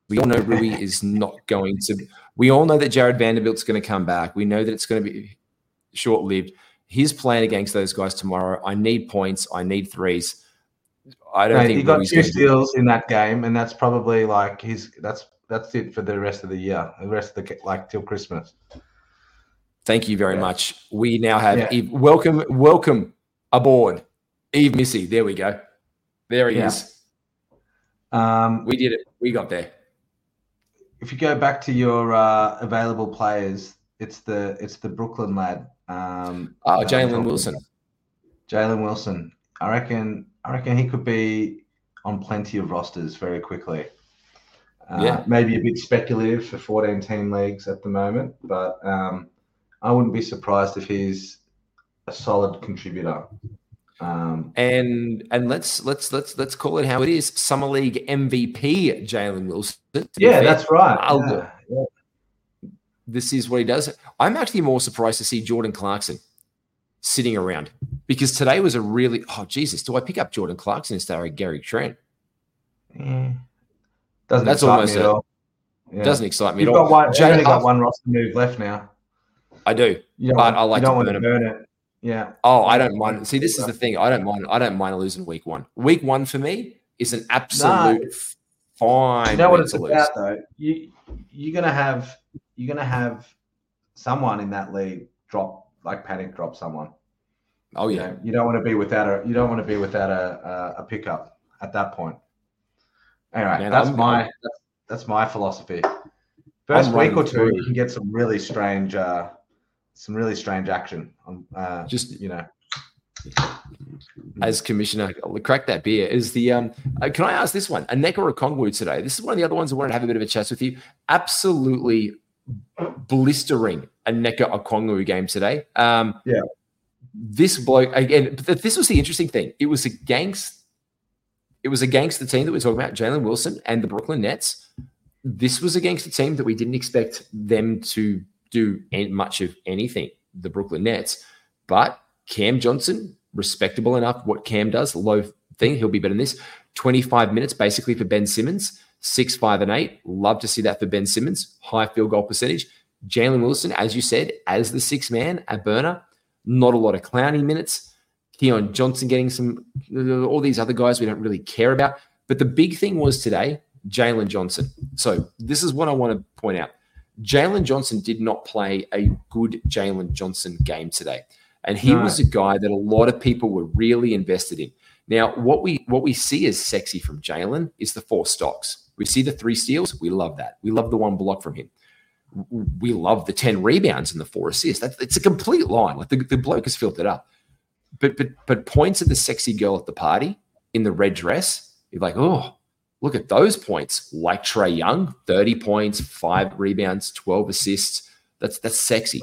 We all know Rui is not going to. We all know that Jared Vanderbilt's going to come back. We know that it's going to be short-lived. He's playing against those guys tomorrow. I need points. I need threes. I don't Mate, think he got Rui's two going to steals in that game, and that's probably like he's that's that's it for the rest of the year, the rest of the like till Christmas. Thank you very yeah. much. We now have yeah. Eve. Welcome, welcome aboard, Eve Missy. There we go. There he yeah. is. Um, we did it. We got there. If you go back to your uh, available players, it's the it's the Brooklyn lad. Um, oh, Jalen Wilson. Jalen Wilson. I reckon. I reckon he could be on plenty of rosters very quickly. Uh, yeah. Maybe a bit speculative for fourteen team leagues at the moment, but um, I wouldn't be surprised if he's a solid contributor. Um, and and let's let's let's let's call it how it is. Summer League M V P Jalen Wilson. Yeah, that's right. Yeah. Yeah. This is what he does. I'm actually more surprised to see Jordan Clarkson sitting around because today was a really oh Jesus. Do I pick up Jordan Clarkson instead of Gary Trent? Yeah. Doesn't that's excite almost me at all. Yeah. Doesn't excite me You've at all. Got one, Jay, only got one roster move left now. I do, but want, I like you don't to want burn to him. burn it. Yeah. Oh, I don't mind. See, this is the thing. I don't mind. I don't mind losing week one. Week one for me is an absolute no. fine. You know what it's to about, lose. though. You you're gonna have you're gonna have someone in that league drop like panic drop someone. Oh yeah. You know, you don't want to be without a you don't want to be without a a, a pickup at that point. Anyway, Man, that's I'm, my that's, that's my philosophy. 1st week or two, through. You can get some really strange. Uh, Some really strange action on uh, just you know. As commissioner, I'll crack that beer. Is the um? Uh, can I ask this one? Onyeka Okongwu today. This is one of the other ones I wanted to have a bit of a chat with you. Absolutely blistering Onyeka Okongwu game today. Um, yeah. This bloke again. This was the interesting thing. It was against. It was against the team that we're talking about, Jalen Wilson and the Brooklyn Nets. This was against a team that we didn't expect them to do much of anything, the Brooklyn Nets. But Cam Johnson, respectable enough, what Cam does, low thing, he'll be better than this. twenty-five minutes basically for Ben Simmons, six, five, and eight. Love to see that for Ben Simmons. High field goal percentage. Jalen Wilson, as you said, as the sixth man, a burner. Not a lot of Clowney minutes. Keon Johnson getting some, all these other guys we don't really care about. But the big thing was today, Jalen Johnson. So this is what I want to point out. Jalen Johnson did not play a good Jalen Johnson game today. And he no. was a guy that a lot of people were really invested in. Now, what we what we see as sexy from Jalen is the four stocks. We see the three steals. We love that. We love the one block from him. We love the ten rebounds and the four assists. That's, it's a complete line. Like the, the bloke has filled it up. But, but, but points at the sexy girl at the party in the red dress, you're like, oh, look at those points, like Trae Young, thirty points, five rebounds, twelve assists. That's that's sexy.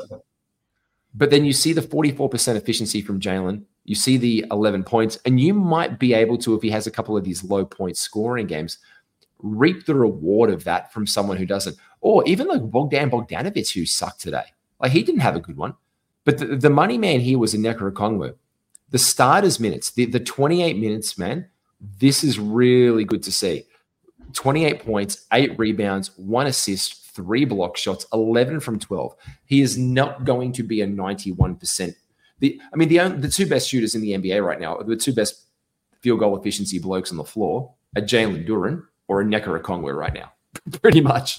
But then you see the forty-four percent efficiency from Jalen. You see the eleven points, and you might be able to, if he has a couple of these low point scoring games, reap the reward of that from someone who doesn't. Or even like Bogdan Bogdanovic, who sucked today. Like he didn't have a good one. But the, the money man here was Onyeka Okongwu. The starters minutes, the, the twenty-eight minutes, man, this is really good to see. twenty-eight points, eight rebounds, one assist, three block shots, eleven from twelve. He is not going to be a ninety-one percent. The, I mean, the, the two best shooters in the N B A right now, the two best field goal efficiency blokes on the floor are Jalen Duren or Onyeka Okongwu right now, pretty much.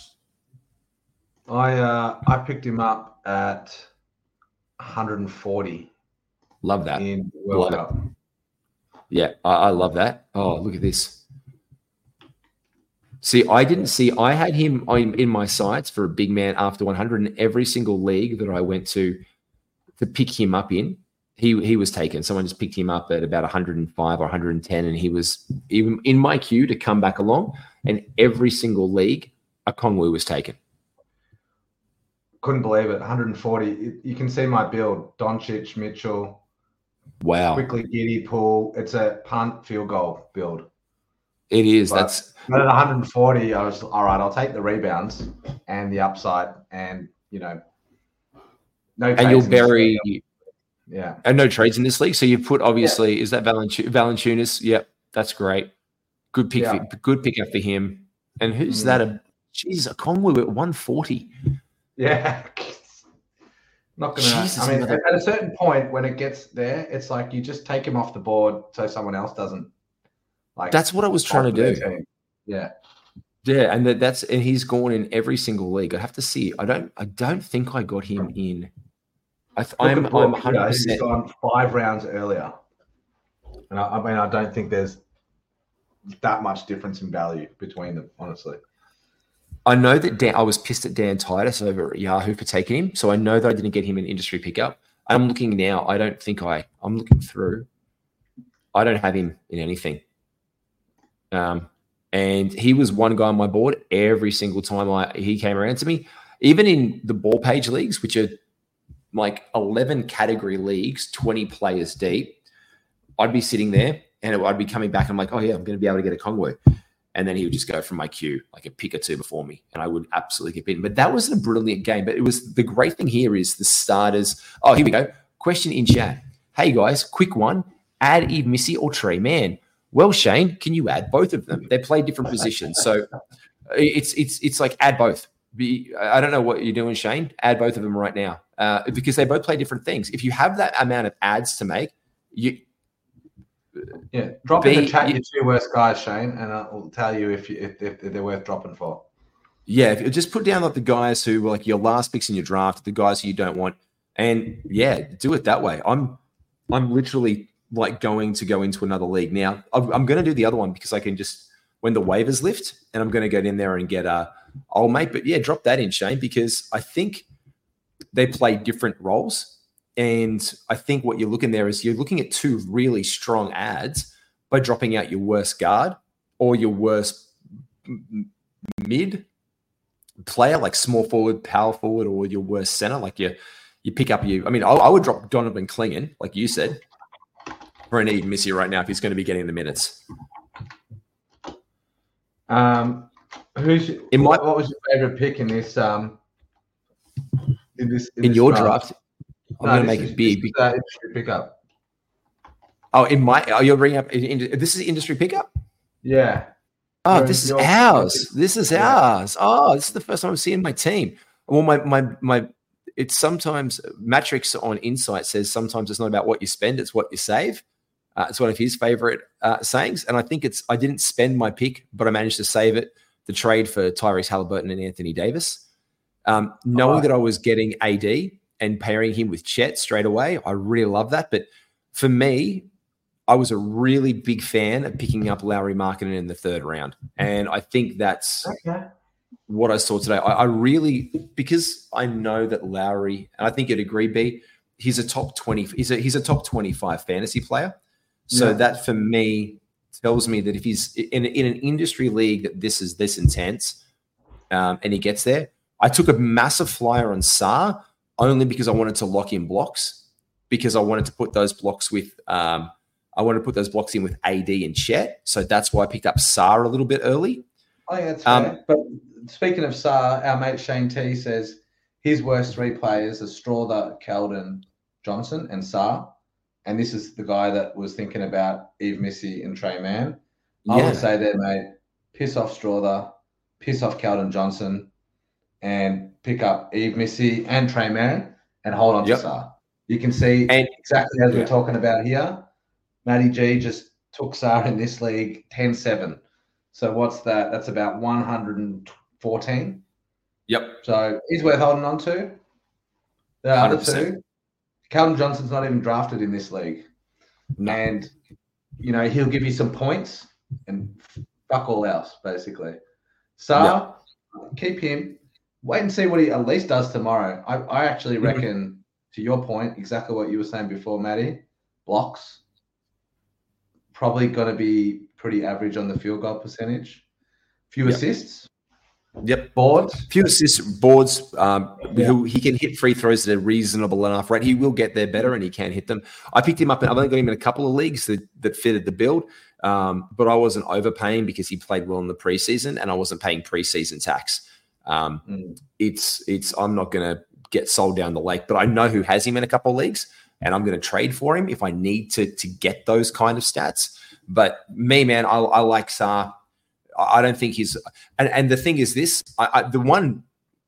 I uh, I picked him up at one hundred forty. Love that. In World Cup. Yeah, I, I love that. Oh, look at this. See, I didn't see, I had him in my sights for a big man after one hundred in every single league that I went to to pick him up in. He he was taken. Someone just picked him up at about one hundred five or one hundred ten, and he was even in my queue to come back along. And every single league, Okongwu was taken. Couldn't believe it. one hundred forty. You can see my build. Doncic, Mitchell. Wow. Quickly Giddy, Poole. It's a punt field goal build. It is. But That's at one hundred forty, I was all right, I'll take the rebounds and the upside and, you know, no and you'll bury yeah. And no trades in this league. So you put obviously yeah. is that Valentu- Valanciunas? Yep, that's great. Good pick. Yeah. For, good pick up for him. And who's mm. that? A Jesus, a Kongwu at one forty. Yeah. Not gonna. Jesus, I mean, another... at a certain point when it gets there, it's like you just take him off the board so someone else doesn't. Like that's what I was trying to do. Team. Yeah, yeah, and that, that's and he's gone in every single league. I have to see. I don't. I don't think I got him in. I th- I'm. I'm one hundred percent. He's gone five rounds earlier, and I, I mean, I don't think there's that much difference in value between them, honestly. I know that Dan, I was pissed at Dan Titus over at Yahoo for taking him, so I know that I didn't get him an industry pickup. I'm looking now. I don't think I. I'm looking through. I don't have him in anything. Um, and he was one guy on my board every single time I he came around to me, even in the ball page leagues, which are like eleven category leagues, twenty players deep. I'd be sitting there and I'd be coming back. And I'm like, oh yeah, I'm going to be able to get a Kongwu. And then he would just go from my queue, like a pick or two before me, and I would absolutely get beaten. But that wasn't a brilliant game. But it was the great thing here is the starters. Oh, here we go. Question in chat. Hey guys, quick one. Add Eve Missy or Trey Mann. Well, Shane, can you add both of them? They play different positions, so it's it's it's like add both. Be, I don't know what you're doing, Shane. Add both of them right now uh, because they both play different things. If you have that amount of ads to make, you. Yeah, drop be, in the chat you, your two worst guys, Shane, and I'll tell you if, you, if, if they're worth dropping for. Yeah, if you just put down like the guys who were like your last picks in your draft, the guys who you don't want, and yeah, do it that way. I'm I'm literally like going to go into another league now. I'm, I'm going to do the other one because I can just when the waivers lift, and I'm going to get in there and get a old mate. But yeah, drop that in, Shane, because I think they play different roles. And I think what you're looking there is you're looking at two really strong ads by dropping out your worst guard or your worst m- mid player, like small forward, power forward, or your worst center. Like you, you pick up you. I mean, I, I would drop Donovan Clingan, like you said, for an Eve Missy right now if he's going to be getting the minutes. Um, who's in my, what was your favorite pick in this? Um, in this in, in this your draft. draft? I'm no, going to make is, it big. This is, uh, industry pickup. Oh, in my, oh, you're bringing up, in, this is industry pickup? Yeah. Oh, Whereas this is ours. This is yeah. ours. Oh, this is the first time I'm seeing my team. Well, my, my, my, it's sometimes, Matrix on Insight says sometimes it's not about what you spend, it's what you save. Uh, it's one of his favorite uh, sayings. And I think it's, I didn't spend my pick, but I managed to save it, the trade for Tyrese Halliburton and Anthony Davis. Um, knowing oh. that I was getting A D, and pairing him with Chet straight away. I really love that. But for me, I was a really big fan of picking up Lauri Markkanen in the third round. And I think that's okay. what I saw today. I, I really, because I know that Lauri, and I think you'd agree, B, he's a top twenty, he's a, he's a top twenty-five fantasy player. So yeah. that for me tells me that if he's in, in an industry league that this is this intense um, and he gets there, I took a massive flyer on Sarr, only because I wanted to lock in blocks, because I wanted to put those blocks with, um, I wanted to put those blocks in with A D and Chet. So that's why I picked up Sarr a little bit early. I think that's um, fair. But speaking of Sarr, our mate Shane T says his worst three players are Strawther, Keldon, Johnson, and Sarr. And this is the guy that was thinking about Eve Missy and Trey Mann. I yeah. would say there, mate, piss off Strawther, piss off Keldon Johnson, and pick up Eve Missy and Trey Mann and hold on yep. to Sarr. You can see and, exactly as yeah. we're talking about here. Matty G just took Sarr in this league ten seven. So what's that? That's about one hundred fourteen. Yep. So he's worth holding on to. The other two, Keldon Johnson's not even drafted in this league. No. And, you know, he'll give you some points and fuck all else, basically. Sarr, yep. keep him. Wait and see what he at least does tomorrow. I, I actually reckon, mm-hmm. to your point, exactly what you were saying before, Matty, blocks, probably going to be pretty average on the field goal percentage. Few yep. assists. Yep. Boards. Few assists, boards. Um, yeah. he, he can hit free throws that are reasonable enough, right? He will get there better and he can hit them. I picked him up, and I've only got him in a couple of leagues that, that fitted the build, um, but I wasn't overpaying because he played well in the preseason and I wasn't paying preseason tax. Um, mm. It's, it's, I'm not going to get sold down the lake, but I know who has him in a couple of leagues and I'm going to trade for him if I need to, to get those kind of stats. But me, man, I, I like Sarr. I don't think he's and, and the thing is this, I, I, the one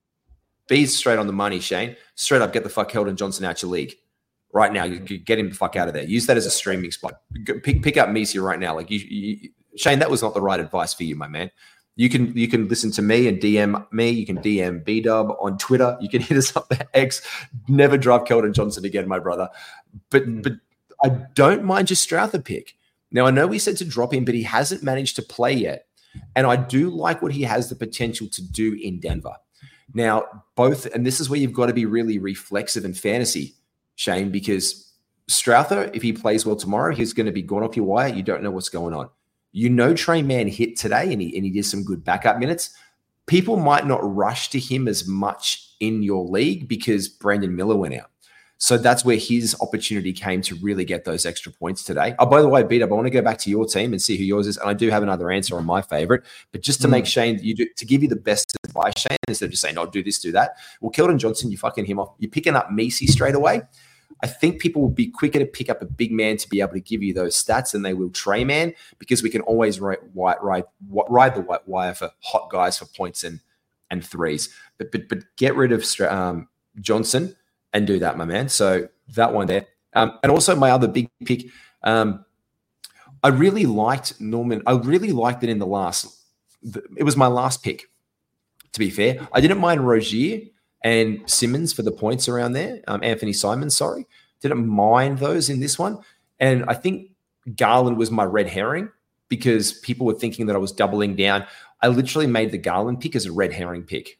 B's straight on the money, Shane. Straight up, get the fuck Keldon Johnson out your league right now. You, you get him the fuck out of there. Use that as a streaming spot. Pick pick up Misi right now. Like you, you, Shane, that was not the right advice for you, my man. You can you can listen to me and D M me. You can D M B Dub on Twitter. You can hit us up at X. Never drive Keldon Johnson again, my brother. But mm. but I don't mind your Strother pick. Now I know we said to drop him, but he hasn't managed to play yet, and I do like what he has the potential to do in Denver. Now, both, and this is where you've got to be really reflexive in fantasy, Shane, because Strother, if he plays well tomorrow, he's going to be gone off your wire. You don't know what's going on. You know, Trey Mann hit today and he, and he did some good backup minutes. People might not rush to him as much in your league because Brandon Miller went out. So that's where his opportunity came to really get those extra points today. Oh, by the way, B-Dub, I want to go back to your team and see who yours is. And I do have another answer on my favorite. But just to mm. make Shane, you do, to give you the best advice, Shane, instead of just saying, oh, do this, do that. Well, Keldon Johnson, you're fucking him off. You're picking up Misi straight away. I think people will be quicker to pick up a big man to be able to give you those stats than they will Trey Man, because we can always ride, ride, ride the white wire for hot guys for points and, and threes. But, but, but get rid of um, Johnson and do that, my man. So that one there. Um, and also my other big pick, um, I really liked Norman. I really liked it in the last, it was my last pick, to be fair. I didn't mind Rozier and Simmons for the points around there. Um, Anthony Simons, sorry. Didn't mind those in this one. And I think Garland was my red herring because people were thinking that I was doubling down. I literally made the Garland pick as a red herring pick.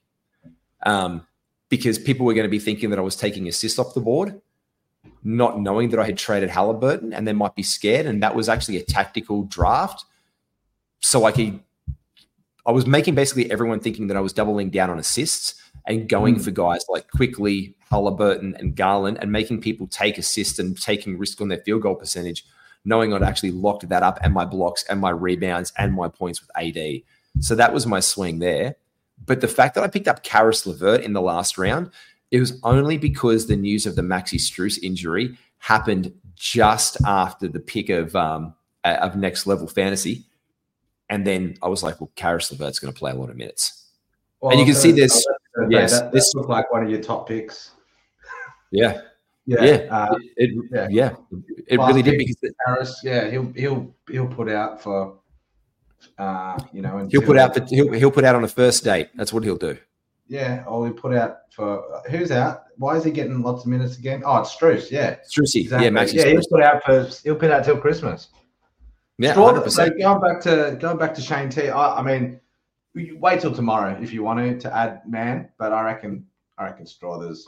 Um, because people were going to be thinking that I was taking assists off the board, not knowing that I had traded Halliburton, and they might be scared. And that was actually a tactical draft. So I could, I was making basically everyone thinking that I was doubling down on assists and going mm. for guys like Quickly, Halliburton, and Garland, and making people take assists and taking risk on their field goal percentage, knowing I'd actually locked that up and my blocks and my rebounds and my points with A D. So that was my swing there. But the fact that I picked up Karis LeVert in the last round, it was only because the news of the Maxi Strus injury happened just after the pick of um, of Next Level Fantasy. And then I was like, well, Karis LeVert's going to play a lot of minutes. Well, and you can see this. Yes, that, that this looked like one of your top picks. Yeah. Yeah. Yeah. Uh, it, it, yeah. yeah. It Last really did pick, because Karis, yeah, he'll he'll he'll put out for uh, you know, until, he'll put out for he'll he'll put out on a first date. That's what he'll do. Yeah, or he put out for who's out? Why is he getting lots of minutes again? Oh, it's Strus, yeah. Strusy, exactly. yeah, Maxi yeah. Strus. He'll put out for he'll put out till Christmas. Yeah, Straw, one hundred percent. So going back to going back to Shane T. I, I mean, wait till tomorrow if you want to to add man, but I reckon I reckon Strother's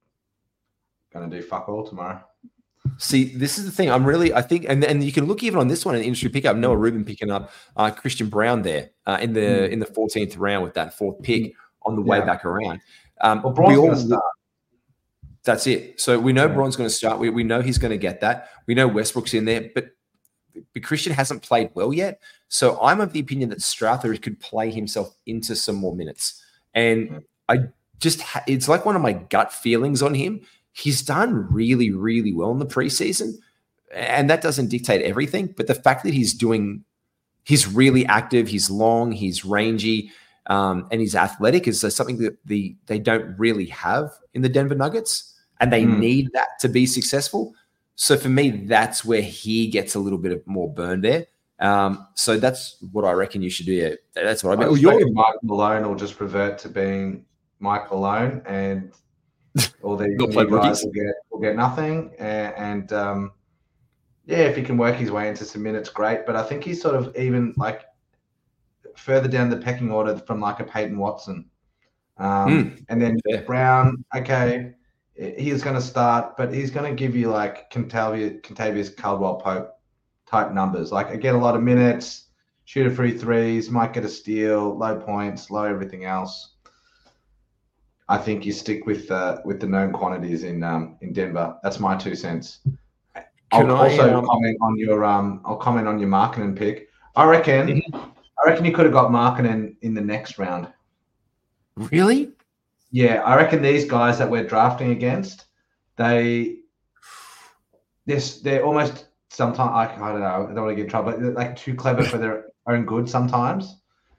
going to do fuck all tomorrow. See, this is the thing. I'm really, I think, and and you can look even on this one in industry pickup. Noah Rubin picking up uh, Christian Brown there uh, in the mm. in the fourteenth round with that fourth pick on the way yeah. back around. Um, well, Braun's we all, going to start. That's it. So we know yeah. Braun's going to start. We we know he's going to get that. We know Westbrook's in there, but, but Christian hasn't played well yet. So I'm of the opinion that Strother could play himself into some more minutes. And mm. I just, ha- it's like one of my gut feelings on him. He's done really, really well in the preseason, and that doesn't dictate everything. But the fact that he's doing, he's really active, he's long, he's rangy, um, and he's athletic is something that the they don't really have in the Denver Nuggets, and they mm. need that to be successful. So for me, that's where he gets a little bit of more burn there. Um, so that's what I reckon you should do. Yeah, that's what I mean. I well, you're Mike Malone will just revert to being Mike Malone and. All these new guys will get will get nothing, and, and um, yeah, if he can work his way into some minutes, great. But I think he's sort of even like further down the pecking order from like a Peyton Watson, um, mm. and then yeah. Brown. Okay, he's going to start, but he's going to give you like Contavious, Contavious Caldwell-Pope type numbers. Like again, a lot of minutes, shoot a free threes, might get a steal, low points, low everything else. I think you stick with uh, with the known quantities in um, in Denver. That's my two cents. I'll Can also I, um, comment on your um. I'll comment on your Markkanen pick. I reckon. Mm-hmm. I reckon you could have got Markkanen in the next round. Really? Yeah, I reckon these guys that we're drafting against, they, they're, they're almost sometimes. I, I don't know. I don't want to get in trouble. But they're like too clever for their own good sometimes.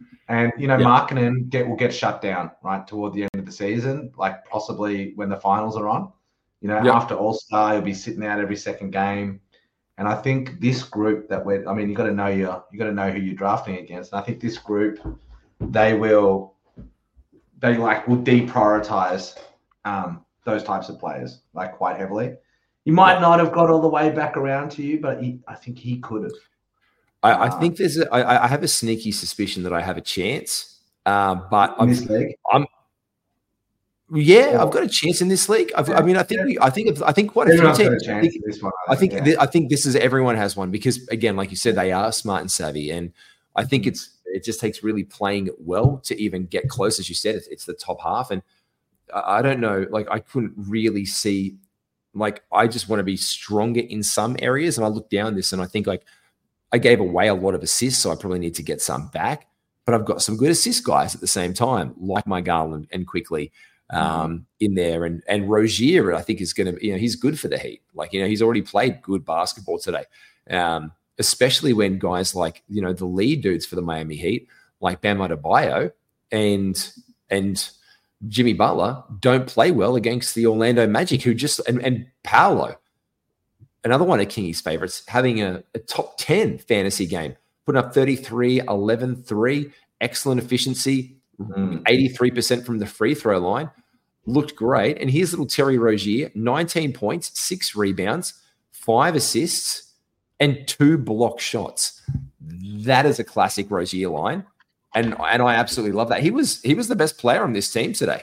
And, you know, Yeah. Markkanen get, will get shut down, right, toward the end of the season, like possibly when the finals are on. You know, Yep. after All-Star, he'll be sitting out every second game. And I think this group that we're, I mean, you got to know your, you got to know who you're drafting against. And I think this group, they will, they like will deprioritize um, those types of players like quite heavily. He might Yeah. not have got all the way back around to you, but he, I think he could have. I, I think there's a, I, I have a sneaky suspicion that I have a chance. Uh, but in I'm, this league, I'm, yeah, or, I've got a chance in this league. I've, yeah, I mean, I think yeah. we, I think, I think quite a Everyone's few got a teams. chance I think, in this one. I think, yeah. th- I think this is everyone has one because, again, like you said, they are smart and savvy, and I think it's it just takes really playing it well to even get close. As you said, it's, it's the top half, and I, I don't know, like I couldn't really see. Like I just want to be stronger in some areas, and I look down this, and I think like I gave away a lot of assists, so I probably need to get some back. But I've got some good assist guys at the same time, like my Garland and Quickly um, in there, and and Rozier. I think is going to, you know, he's good for the Heat. Like you know, he's already played good basketball today, um, especially when guys like you know the lead dudes for the Miami Heat, like Bam Adebayo and and Jimmy Butler, don't play well against the Orlando Magic, who just and, and Paolo. Another one of Kingy's favorites, having a, a top ten fantasy game, putting up thirty-three, eleven, three, excellent efficiency, Mm. eighty-three percent from the free throw line, looked great. And here's little Terry Rozier, nineteen points, six rebounds, five assists, and two block shots. That is a classic Rozier line. And, and I absolutely love that. He was he was the best player on this team today.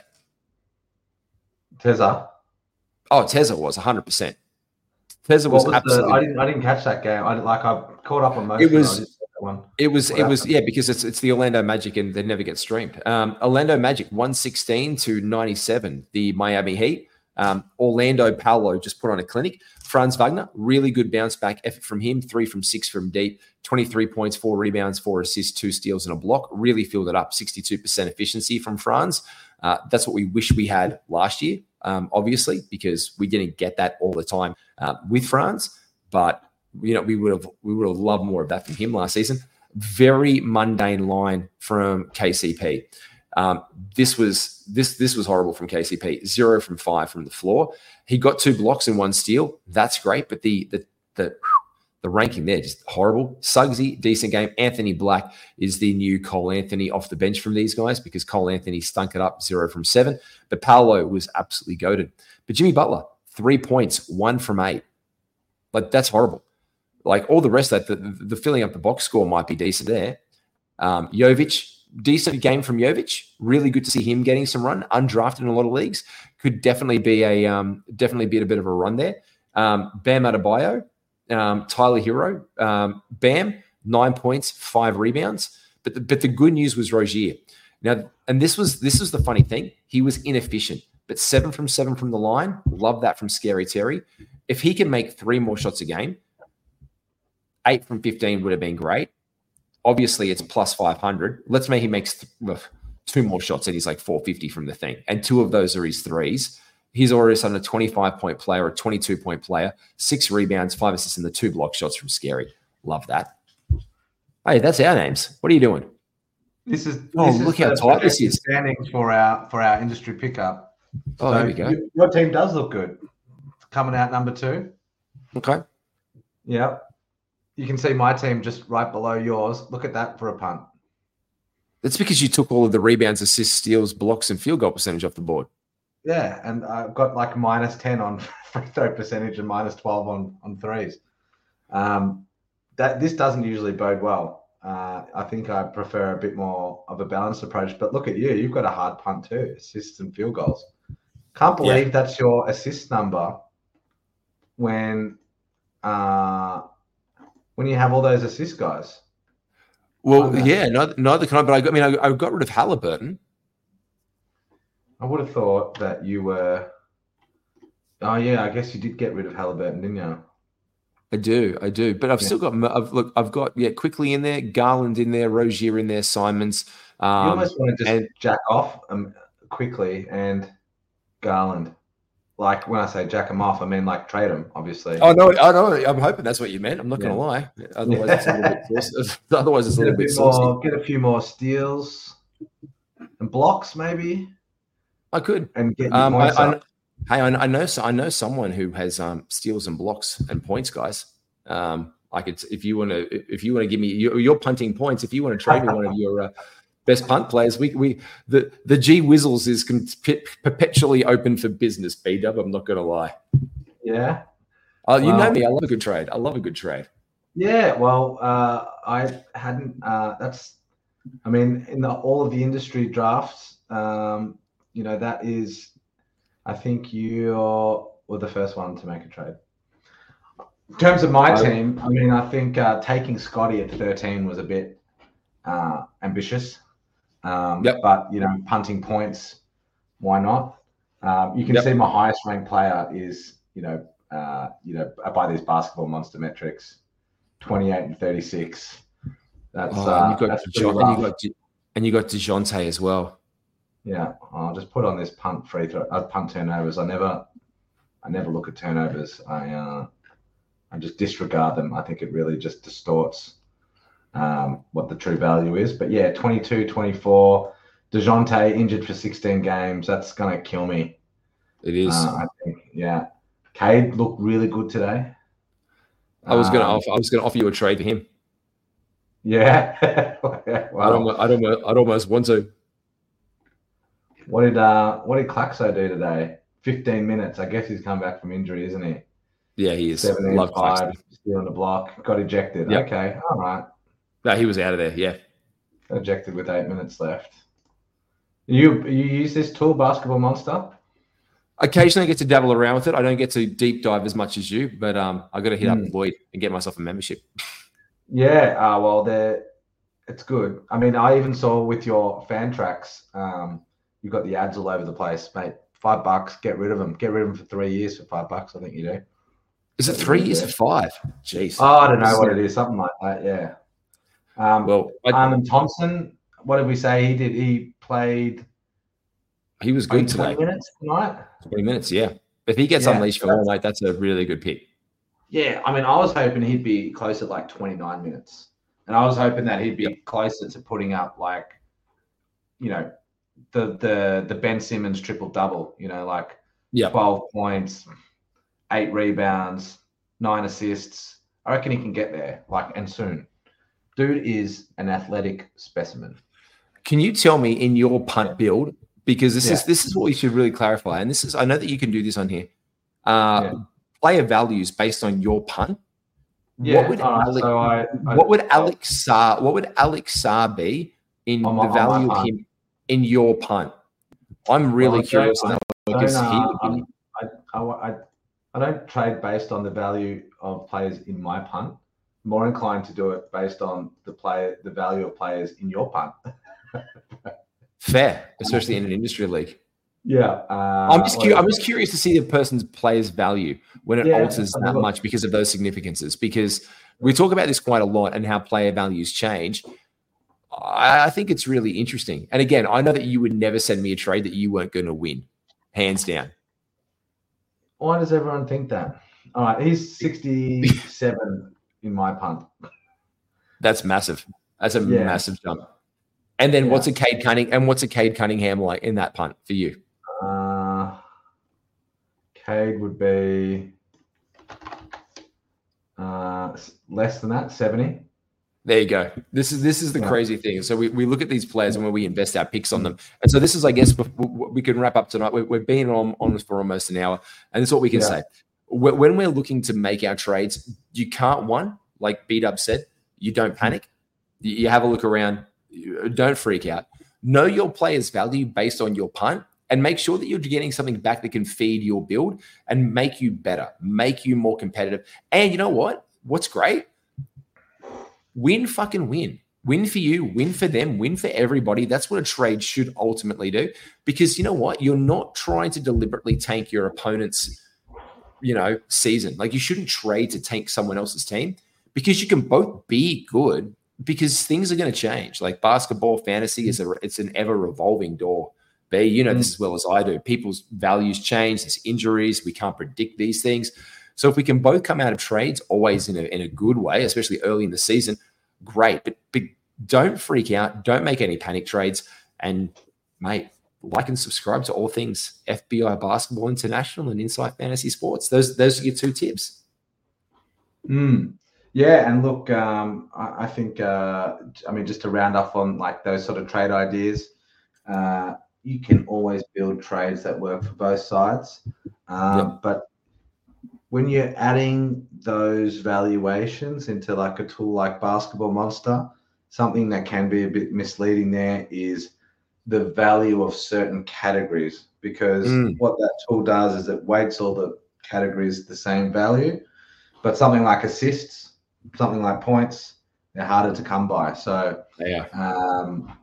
Tezza. Oh, Tezza was one hundred percent. Tezza was, was, was absolutely. The, I didn't. I didn't catch that game. I didn't, like. I caught up on most. It of was. It, that one. It was. What it happened? was. Yeah, because it's it's the Orlando Magic and they never get streamed. Um, Orlando Magic one sixteen to ninety-seven. The Miami Heat. Um, Orlando Paolo just put on a clinic. Franz Wagner, really good bounce back effort from him. Three from six from deep. twenty-three points, four rebounds, four assists, two steals, and a block. Really filled it up. sixty-two percent efficiency from Franz. Uh, that's what we wish we had last year, um, obviously, because we didn't get that all the time uh, with Franz. But you know, we would have we would have loved more of that from him last season. Very mundane line from K C P. Um, this was this this was horrible from K C P. Zero from five from the floor. He got two blocks and one steal. That's great, but the the the the ranking there just horrible. Suggsy, decent game. Anthony Black is the new Cole Anthony off the bench from these guys because Cole Anthony stunk it up. Zero from seven. But Paolo was absolutely goated. But Jimmy Butler, three points, one from eight. Like that's horrible. Like all the rest of that, the, the filling up the box score might be decent there. Um, Jovic, decent game from Jovic. Really good to see him getting some run. Undrafted in a lot of leagues. Could definitely be a um, definitely be a bit of a run there. Um, Bam Adebayo, um, Tyler Hero, um, Bam, nine points, five rebounds. But the, but the good news was Rozier. Now, and this was this was the funny thing. He was inefficient, but seven from seven from the line. Love that from Scary Terry. If he can make three more shots a game, eight from fifteen would have been great. Obviously, it's plus five hundred. Let's make him makes th- two more shots and he's like four fifty from the thing. And two of those are his threes. He's already on a twenty-five point player, a twenty-two point player, six rebounds, five assists, and the two block shots from Scary. Love that. Hey, that's our names. What are you doing? This is oh, this look is how tight this is. Standings for our for our industry pickup. Oh, so there we go. You, your team does look good. Coming out number two. Okay. Yeah. You can see my team just right below yours. Look at that for a punt. That's because you took all of the rebounds, assists, steals, blocks, and field goal percentage off the board. Yeah, and I've got like minus ten on free throw percentage and minus twelve on, on threes. Um, that this doesn't usually bode well. Uh, I think I prefer a bit more of a balanced approach. But look at you. You've got a hard punt too, assists and field goals. Can't believe yeah. that's your assist number when uh, when you have all those assist guys. Well, yeah, neither, neither can I. But I, got, I mean, I, I got rid of Halliburton. I would have thought that you were. Oh yeah, I guess you did get rid of Halliburton, didn't you? I do, I do, but I've yeah. still got. I've, look, I've got yeah, Quickly in there, Garland in there, Rozier in there, Simons. Um, you almost want to just and, jack off um, Quickly and Garland. like when I say jack them off, I mean like trade them, obviously. Oh no, oh no, I'm hoping that's what you meant. I'm not Yeah. going to lie. Otherwise, yeah. it's a little bit saucy. Otherwise, it's a little get a bit more, saucy. Get a few more steals and blocks, maybe. I could. And get um, points I, up. I, hey, I know, I know someone who has um, steals and blocks and points, guys. Um, I could, if you want to, if you want to give me your, your punting points, if you want to trade me one of your uh, best punt players, we we the the G Wizzles is perpetually open for business. B Dub, I'm not going to lie. Yeah. Oh, you well, know me. I love a good trade. I love a good trade. Yeah. Well, uh, I hadn't. Uh, that's. I mean, in the, all of the industry drafts, um, you know, that is. I think you were the first one to make a trade. In terms of my team, I mean, I think uh, taking Scotty at thirteen was a bit uh, ambitious. Um, yep. But, you know, punting points, why not? Um, you can yep. see my highest ranked player is, you know, uh, you know, by these basketball monster metrics, twenty-eight and thirty-six. That's, oh, uh, and, you got that's Dejo- and you got De- and you got DeJounte as well. Yeah, I'll just put on this punt free throw, uh, punt turnovers. I never, I never look at turnovers. I, uh, I just disregard them. I think it really just distorts um, what the true value is. But yeah, twenty-two, twenty-four. DeJounte injured for sixteen games. That's going to kill me. It is. Uh, I think, yeah. Cade looked really good today. I was going to um, offer, I was going to offer you a trade for him. Yeah. Wow. I'd, almost, I'd, almost, I'd almost want to. What did uh, what did Claxo do today? fifteen minutes. I guess he's come back from injury, isn't he? Yeah, he is. seventeen Love five, still on the block. Got ejected. Yep. Okay, all right. No, he was out of there. Yeah, got ejected with eight minutes left. You you use this tool, Basketball Monster? Occasionally, I get to dabble around with it. I don't get to deep dive as much as you, but um, I got to hit mm. up Lloyd and get myself a membership. Yeah, uh, well, they're it's good. I mean, I even saw with your fan tracks, um, you've got the ads all over the place, mate. Five bucks, get rid of them. Get rid of them for three years for five bucks. I think you do. Is it three years or five? Jeez. Oh, I don't know what it is. Something like that. Yeah. Um, well, Armin Thompson. What did we say he did? He played. He was good today. Twenty minutes tonight. Twenty minutes, yeah. If he gets yeah, unleashed for all night, that's a really good pick. Yeah, I mean, I was hoping he'd be close at like twenty-nine minutes, and I was hoping that he'd be yep. closer to putting up like, you know, the the the Ben Simmons triple double. You know, like yep. twelve points, eight rebounds, nine assists. I reckon he can get there, like, and soon. Dude is an athletic specimen. Can you tell me in your punt build, because this yeah. is this is what we should really clarify, and this is I know that you can do this on here. Uh, yeah. Player values based on your punt. Yeah. What would uh, Alex, so I, I, what would Alex Sarr what would Alex Sarr be in my, the value of him in your punt? I'm really well, curious to know because uh, he would be. I, I, I, I don't trade based on the value of players in my punt. I'm more inclined to do it based on the player, the value of players in your punt. Fair, especially in an industry league. Yeah, uh, I'm just cu- I'm just curious to see the person's player's value when it yeah, alters that much because of those significances. Because we talk about this quite a lot and how player values change. I, I think it's really interesting. And again, I know that you would never send me a trade that you weren't going to win, hands down. Why does everyone think that? All right, he's sixty-seven in my punt. That's massive. That's a yeah. massive jump. And then yeah. what's a Cade Cunningham? And what's a Cade Cunningham like in that punt for you? Uh, Cade would be uh, less than that, seventy. There you go. This is this is the yeah. crazy thing. So we, we look at these players and when we invest our picks on them. And so this is, I guess, we can wrap up tonight. We've, we've been on, on this for almost an hour. And this is what we can yeah. say. When we're looking to make our trades, you can't, one, like B-Dub said, you don't panic. You have a look around. Don't freak out. Know your player's value based on your punt and make sure that you're getting something back that can feed your build and make you better, make you more competitive. And you know what? What's great? Win fucking win. Win for you, win for them, win for everybody. That's what a trade should ultimately do. Because you know what? You're not trying to deliberately tank your opponent's, you know, season. Like you shouldn't trade to tank someone else's team because you can both be good. Because things are going to change. Like basketball fantasy is a it's an ever revolving door. B, you know Mm. this as well as I do. People's values change. There's injuries. We can't predict these things. So if we can both come out of trades always in a, in a good way, especially early in the season, great. But, but don't freak out. Don't make any panic trades. And, mate, like and subscribe to all things F B I Basketball International and Insight Fantasy Sports. Those, those are your two tips. Mm. Yeah, and look, um, I, I think, uh, I mean, just to round off on like those sort of trade ideas, uh, you can always build trades that work for both sides. Um, Yep. But when you're adding those valuations into like a tool like Basketball Monster, something that can be a bit misleading there is the value of certain categories, because Mm. what that tool does is it weights all the categories the same value, but something like assists, something like points, they're harder to come by. So Yeah. um,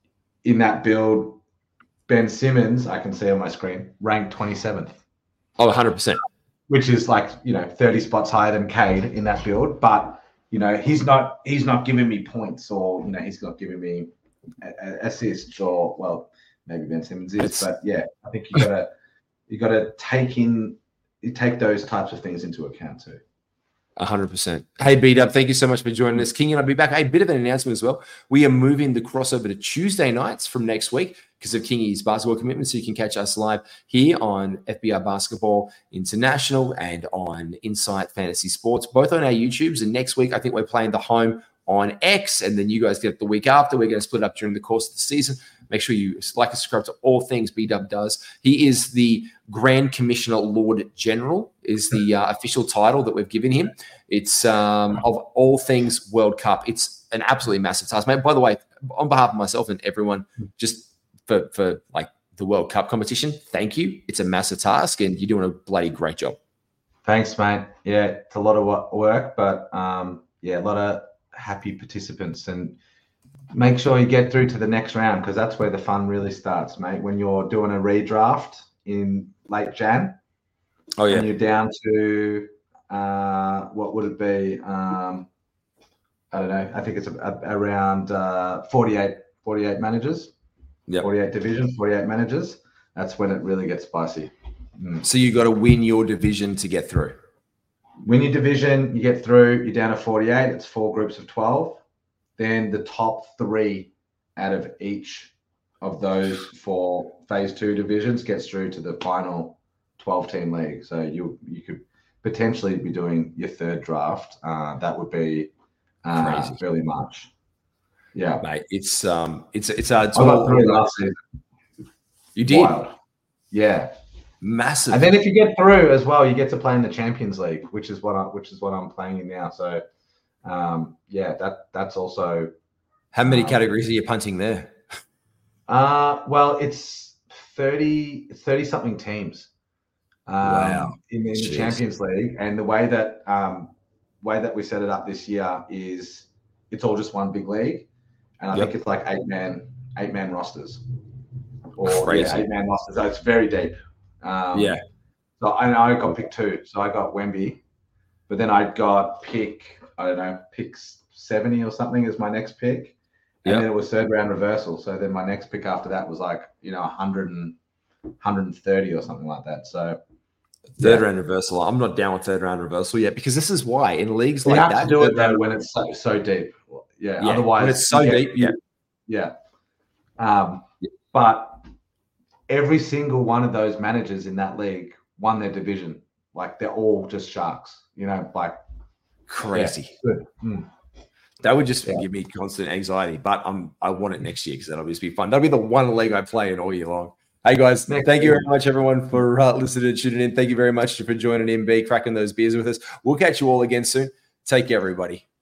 in that build, Ben Simmons, I can see on my screen, ranked twenty-seventh. Oh, one hundred percent. Which is like, you know, thirty spots higher than Cade in that build. But, you know, he's not he's not giving me points, or, you know, he's not giving me a, a assists, or, well, maybe Ben Simmons is. It's, but yeah, I think you gotta you gotta take in you take those types of things into account too. one hundred percent. Hey, B-Dub, thank you so much for joining us. King and I'll be back. Hey, a bit of an announcement as well. We are moving the crossover to Tuesday nights from next week because of Kingy's basketball commitment. So you can catch us live here on F B I Basketball International and on Insight Fantasy Sports, both on our YouTubes. And next week, I think we're playing the home on X, and then you guys get it the week after. We're going to split up during the course of the season. Make sure you like and subscribe to all things B-Dub does. He is the Grand Commissioner Lord General, is the uh, official title that we've given him. It's um, of all things World Cup. It's an absolutely massive task, mate. By the way, on behalf of myself and everyone, just for, for like the World Cup competition, thank you. It's a massive task, and you're doing a bloody great job. Thanks, mate. Yeah, it's a lot of work, but um, yeah, a lot of happy participants, and make sure you get through to the next round, because that's where the fun really starts, mate. When you're doing a redraft in late Jan, oh yeah, and you're down to uh, what would it be? Um, I don't know. I think it's a, a, around uh, forty-eight, forty-eight managers. Yep. forty-eight division, forty-eight managers. That's when it really gets spicy. Mm. So you got to win your division to get through. Win your division, you get through, you're down to forty-eight. It's four groups of twelve. Then the top three out of each of those four phase two divisions gets through to the final twelve-team league. So you you could potentially be doing your third draft. Uh, that would be uh, Crazy. early March. Yeah, Mate, it's um, it's it's uh, it's I got all, through last season. you did Wild. Yeah. massive. And then if you get through as well, you get to play in the Champions League, which is what I which is what I'm playing in now. So um, yeah, that that's also. How many um, categories are you punting there? Uh, well, it's thirty, thirty something teams. Um, Wow. In, in the Jeez. Champions League, and the way that um, way that we set it up this year is it's all just one big league, and I Yep. think it's like eight man eight man rosters, or Crazy. yeah, eight man rosters. So it's very deep. Um, Yeah. So I know I got pick two. So I got Wemby, but then I got pick I don't know pick seventy or something as my next pick, and Yep. then it was third round reversal. So then my next pick after that was like you know one hundred and one hundred thirty or something like that. So Third yeah. round reversal. I'm not down with third round reversal yet, because this is why in leagues you like have that, to do it third though round- when it's so, so deep. Yeah. Yeah, Otherwise, when it's so you get- deep, yeah. Yeah. Um, but every single one of those managers in that league won their division. Like they're all just sharks. You know, like crazy. yeah, good. Mm. That would just Yeah. give me constant anxiety. But I'm I want it next year, because that'll just be fun. That'll be the one league I play in all year long. Hey guys, Next thank you year. very much, everyone, for uh, listening and tuning in. Thank you very much for joining in, B, cracking those beers with us. We'll catch you all again soon. Take care, everybody.